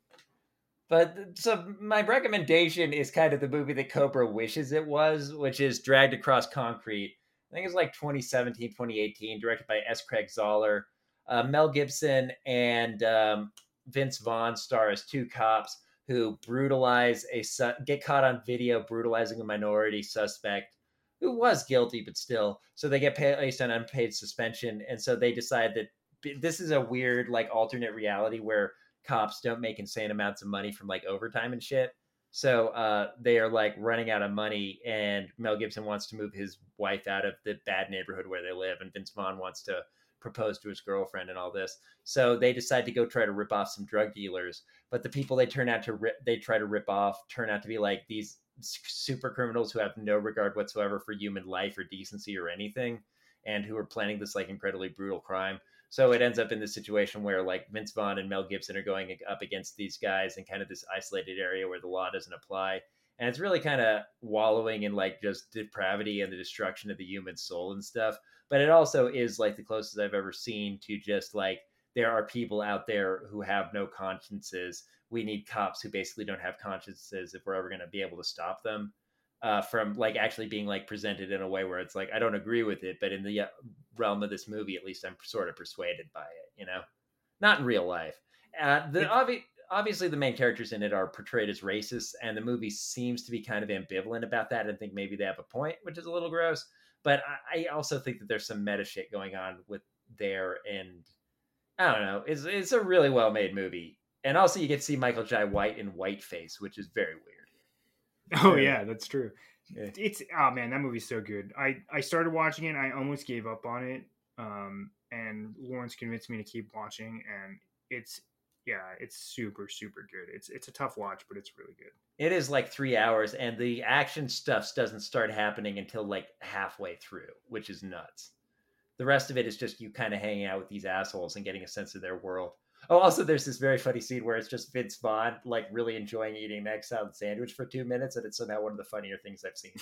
But so my recommendation is kind of the movie that Cobra wishes it was, which is Dragged Across Concrete. I think it's like twenty seventeen, twenty eighteen, directed by S. Craig Zoller. Uh, Mel Gibson and um, Vince Vaughn star as two cops who brutalize a su- get caught on video brutalizing a minority suspect who was guilty, but still. So they get placed on unpaid suspension, and so they decide that this is a weird like alternate reality where cops don't make insane amounts of money from like overtime and shit. So uh, they are like running out of money, and Mel Gibson wants to move his wife out of the bad neighborhood where they live, and Vince Vaughn wants to propose to his girlfriend and all this. So they decide to go try to rip off some drug dealers, but the people they turn out to rip, they try to rip off, turn out to be like these super criminals who have no regard whatsoever for human life or decency or anything, and who are planning this like incredibly brutal crime. So it ends up in this situation where like Vince Vaughn and Mel Gibson are going up against these guys in kind of this isolated area where the law doesn't apply. And it's really kind of wallowing in like just depravity and the destruction of the human soul and stuff. But it also is like the closest I've ever seen to just like there are people out there who have no consciences. We need cops who basically don't have consciences if we're ever going to be able to stop them. Uh, from like actually being like presented in a way where it's like I don't agree with it, but in the uh, realm of this movie, at least I'm sort of persuaded by it. You know, not in real life. Uh, the obvi- obviously the main characters in it are portrayed as racist, and the movie seems to be kind of ambivalent about that. I think maybe they have a point, which is a little gross. But I, I also think that there's some meta shit going on with there, and I don't know. It's it's a really well made movie, and also you get to see Michael Jai White in Whiteface, which is very weird. Oh Yeah. yeah, that's true. Yeah. It's oh man, that movie's so good. I I started watching it, and I almost gave up on it. Um, and Lawrence convinced me to keep watching, and it's yeah, it's super super good. It's it's a tough watch, but it's really good. It is like three hours, and the action stuff doesn't start happening until like halfway through, which is nuts. The rest of it is just you kind of hanging out with these assholes and getting a sense of their world. Oh, also, there's this very funny scene where it's just Vince Vaughn like really enjoying eating an egg salad sandwich for two minutes, and it's somehow one of the funnier things I've seen.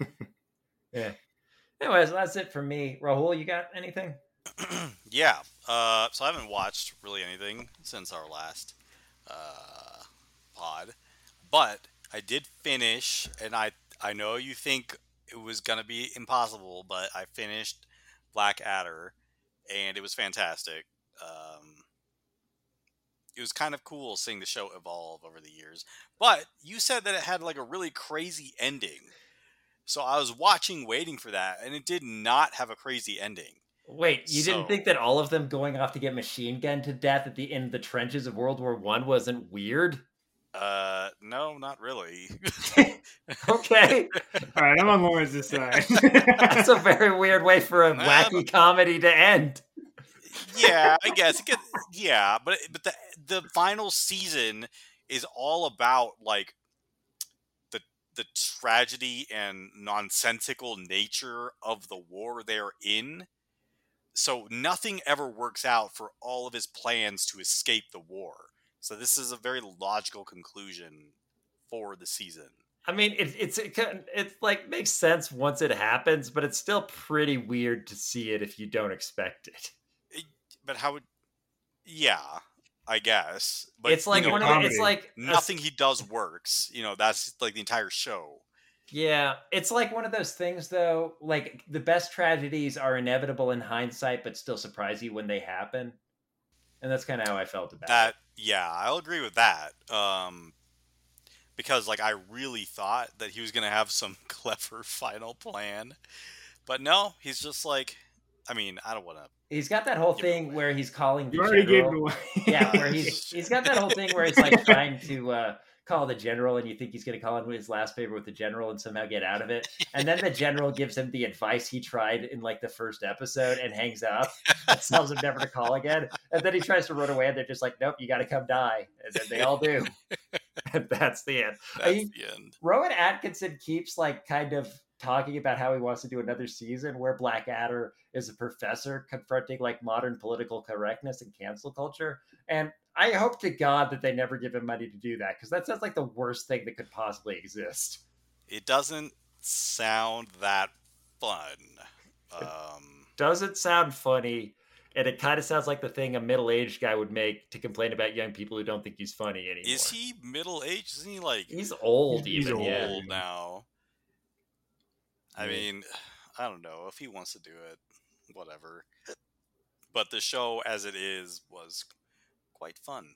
Yeah. Anyways, that's it for me. Rahul, you got anything? Yeah. Uh, so I haven't watched really anything since our last uh, pod, but I did finish, and I I know you think it was gonna be impossible, but I finished Black Adder, and it was fantastic. Um, it was kind of cool seeing the show evolve over the years. But you said that it had like a really crazy ending. So I was watching, waiting for that, and it did not have a crazy ending. Wait, you didn't So, think that all of them going off to get machine gunned to death at the in the trenches of World War One wasn't weird? uh, no, not really. Okay, All right, I'm on Lawrence's side. that's a very weird way for a Nah, wacky comedy to end. Yeah, I guess it could. Yeah, but but the the final season is all about like the the tragedy and nonsensical nature of the war they're in. So nothing ever works out for all of his plans to escape the war. So this is a very logical conclusion for the season. I mean, it, it's it, can- it's like makes sense once it happens, but it's still pretty weird to see it if you don't expect it. It- but how would? Yeah, I guess. But It's like you know, one of the, it's comedy. like a- nothing he does works. You know, that's like the entire show. yeah, it's like one of those things though. Like the best tragedies are inevitable in hindsight, but still surprise you when they happen, and that's kind of how I felt about That it. yeah, I'll agree with that. Um, because like I really thought that he was gonna have some clever final plan, but no, he's just like, I mean, I don't want to. He's got that whole Give it thing away. where he's calling the You already gave it general. away. Yeah, where he's he's got that whole thing where he's like trying to uh, call the general, and you think he's going to call in his last favor with the general and somehow get out of it, and then the general gives him the advice he tried in like the first episode and hangs up and tells him never to call again, and then he tries to run away, and they're just like, nope, you got to come die, and then they all do, and that's the end. That's I- the end. Rowan Atkinson keeps like kind of talking about how he wants to do another season where Blackadder is a professor confronting like modern political correctness and cancel culture. And I hope to God that they never give him money to do that, because that sounds like the worst thing that could possibly exist. It doesn't sound that fun. Um, Doesn't sound funny, and it kind of sounds like the thing a middle-aged guy would make to complain about young people who don't think he's funny anymore. is he middle aged? Isn't he like He's old, He's- he's even. old. Yeah. old now? I Yeah. mean, I don't know if he wants to do it, whatever. But the show, as it is, was quite fun.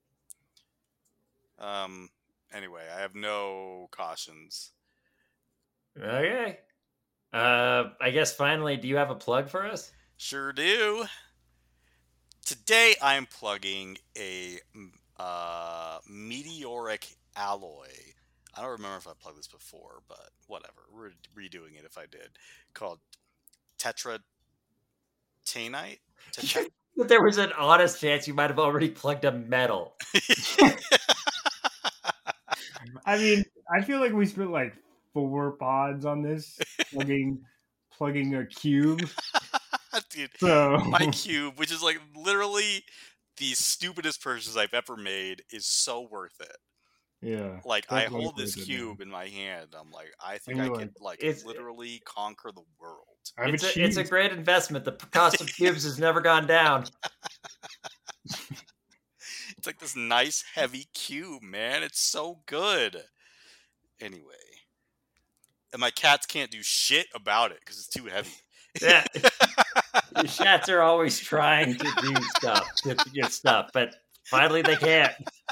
Um. Anyway, I have no cautions. Okay. Uh, I guess finally, do you have a plug for us? Sure do. Today I'm plugging a mm, uh, meteoric alloy. I don't remember if I plugged this before, but whatever. We're redoing it if I did. Called tetratanite. Tetra- That there was an honest chance you might have already plugged a metal. I mean, I feel like we spent like four pods on this plugging plugging a cube. Dude, So my cube, which is like literally the stupidest purchase I've ever made, is so worth it. yeah, Like I definitely hold this worth it, man. cube in my hand. I'm like, I think And I you're could like it's- literally conquer the world. I've It's a, achieved. it's a great investment. The p- cost of cubes has never gone down. It's like this nice heavy cube, man. It's so good. Anyway, and my cats can't do shit about it because it's too heavy. Yeah. The Shats are always trying to do stuff, to get stuff, but finally they can't.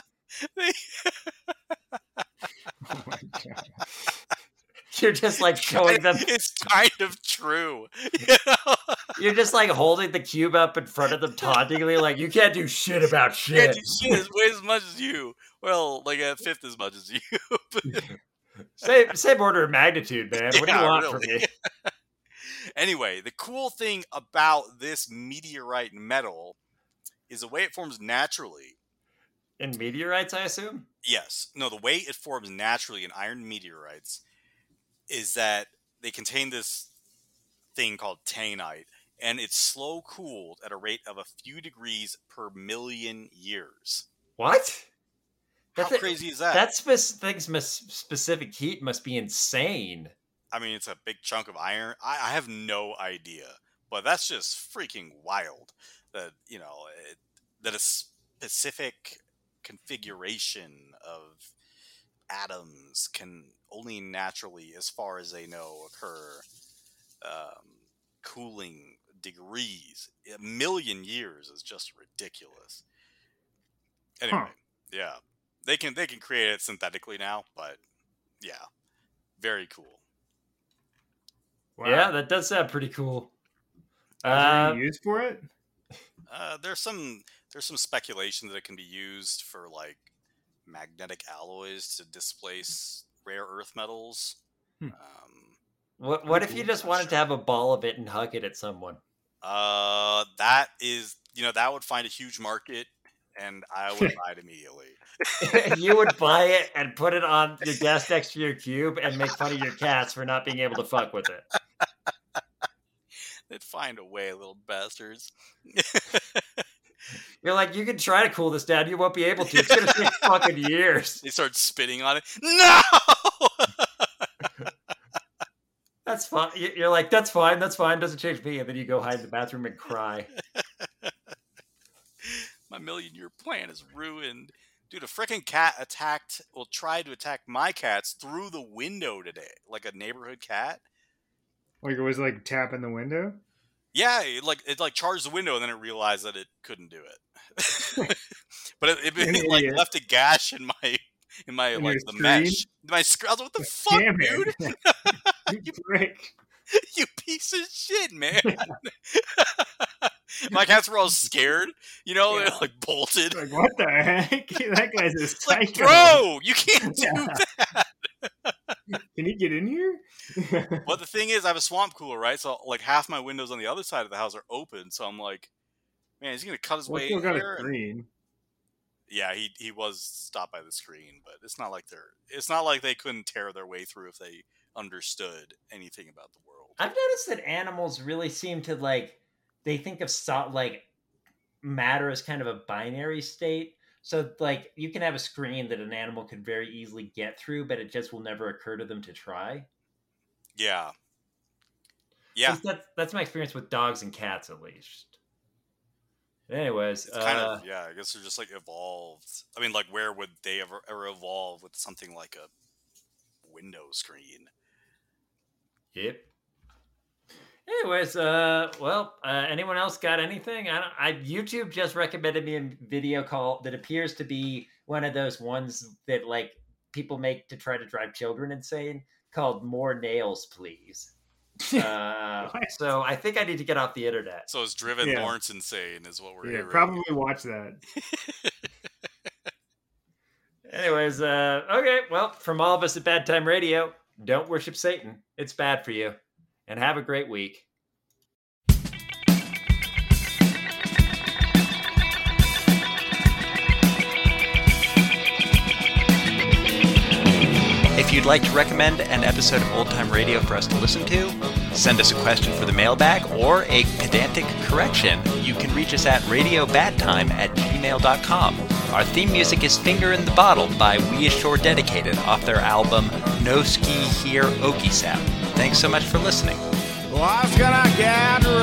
Oh my God. You're just like showing them. It's kind of true. You know? You're just like holding the cube up in front of them tauntingly, like you can't do shit about Can't shit. do shit as way as much as you. Well, like a fifth as much as you. Same same order of magnitude, man. What do you Yeah, want from really. me? Anyway, the cool thing about this meteorite metal is the way it forms naturally. In meteorites, I assume. Yes. No, the way it forms naturally in iron meteorites is that they contain this thing called tainite, and it's slow cooled at a rate of a few degrees per million years. What? How That's a- crazy is that? That spe- thing's mis- specific heat must be insane. I mean, it's a big chunk of iron. I, I have no idea, but that's just freaking wild. That you know, it, that a specific configuration of atoms can only naturally, as far as they know, occur um, cooling degrees. A million years is just ridiculous. Anyway, Huh. yeah, they can they can create it synthetically now, but yeah, very cool. Wow. Yeah, that does sound pretty cool. Uh, Is there used for it? Uh, there's some there's some speculation that it can be used for like magnetic alloys to displace rare earth metals. Hmm. Um, what what if you just wanted sure. to have a ball of it and hug it at someone? Uh, that is, you know, that would find a huge market, and I would buy it immediately. You would buy it and put it on your desk next to your cube and make fun of your cats for not being able to fuck with it. They'd find a way, little bastards. You're like, you can try to cool this down. You won't be able to. It's going to take fucking years. They start spitting on it. No! That's fine. You're like, that's fine. That's fine. Doesn't change me. And then you go hide in the bathroom and cry. My million year plan is ruined. Dude, a freaking cat attacked, well, tried to attack my cats through the window today. Like a neighborhood cat. Like it was like tapping the window? Yeah, it like it like charged the window and then it realized that it couldn't do it. But it, it, it like left a gash in my in my in like the screen? mesh. My screen. I was like, what the fuck, Damn dude? You prick. You piece of shit, man. My cats were all scared. You know, yeah. They're like bolted. Like, what the heck? That guy's a psycho. Like, bro, you can't do yeah. that. Can he get in here? Well, the thing is, I have a swamp cooler, right? So, like, half my windows on the other side of the house are open. So I'm like, man, is he gonna cut his well, way in got here? A screen. Yeah, he he was stopped by the screen, but it's not like they're it's not like they couldn't tear their way through if they understood anything about the world. I've noticed that animals really seem to like they think of so, like matter as kind of a binary state. So like you can have a screen that an animal could very easily get through, but it just will never occur to them to try. Yeah. Yeah. That's that's my experience with dogs and cats, at least. Anyways, it's kind uh, of yeah. I guess they're just like evolved. I mean, like where would they ever ever evolve with something like a window screen? Yep. Anyways, uh, well, uh, anyone else got anything? I don't. I YouTube just recommended me a video call that appears to be one of those ones that like people make to try to drive children insane, called "More Nails, Please." Uh, so I think I need to get off the internet. So it's driven yeah. Lawrence insane, is what we're yeah, hearing. Probably watch that. Anyways, uh, okay. Well, from all of us at Bad Time Radio, don't worship Satan. It's bad for you. And have a great week. If you'd like to recommend an episode of Old Time Radio for us to listen to, send us a question for the mailbag, or a pedantic correction, you can reach us at radiobadtime at gmail dot com. Our theme music is Finger in the Bottle by We Ashore Dedicated off their album No Ski Here Okie Sap. Thanks so much for listening. Well, I was gonna get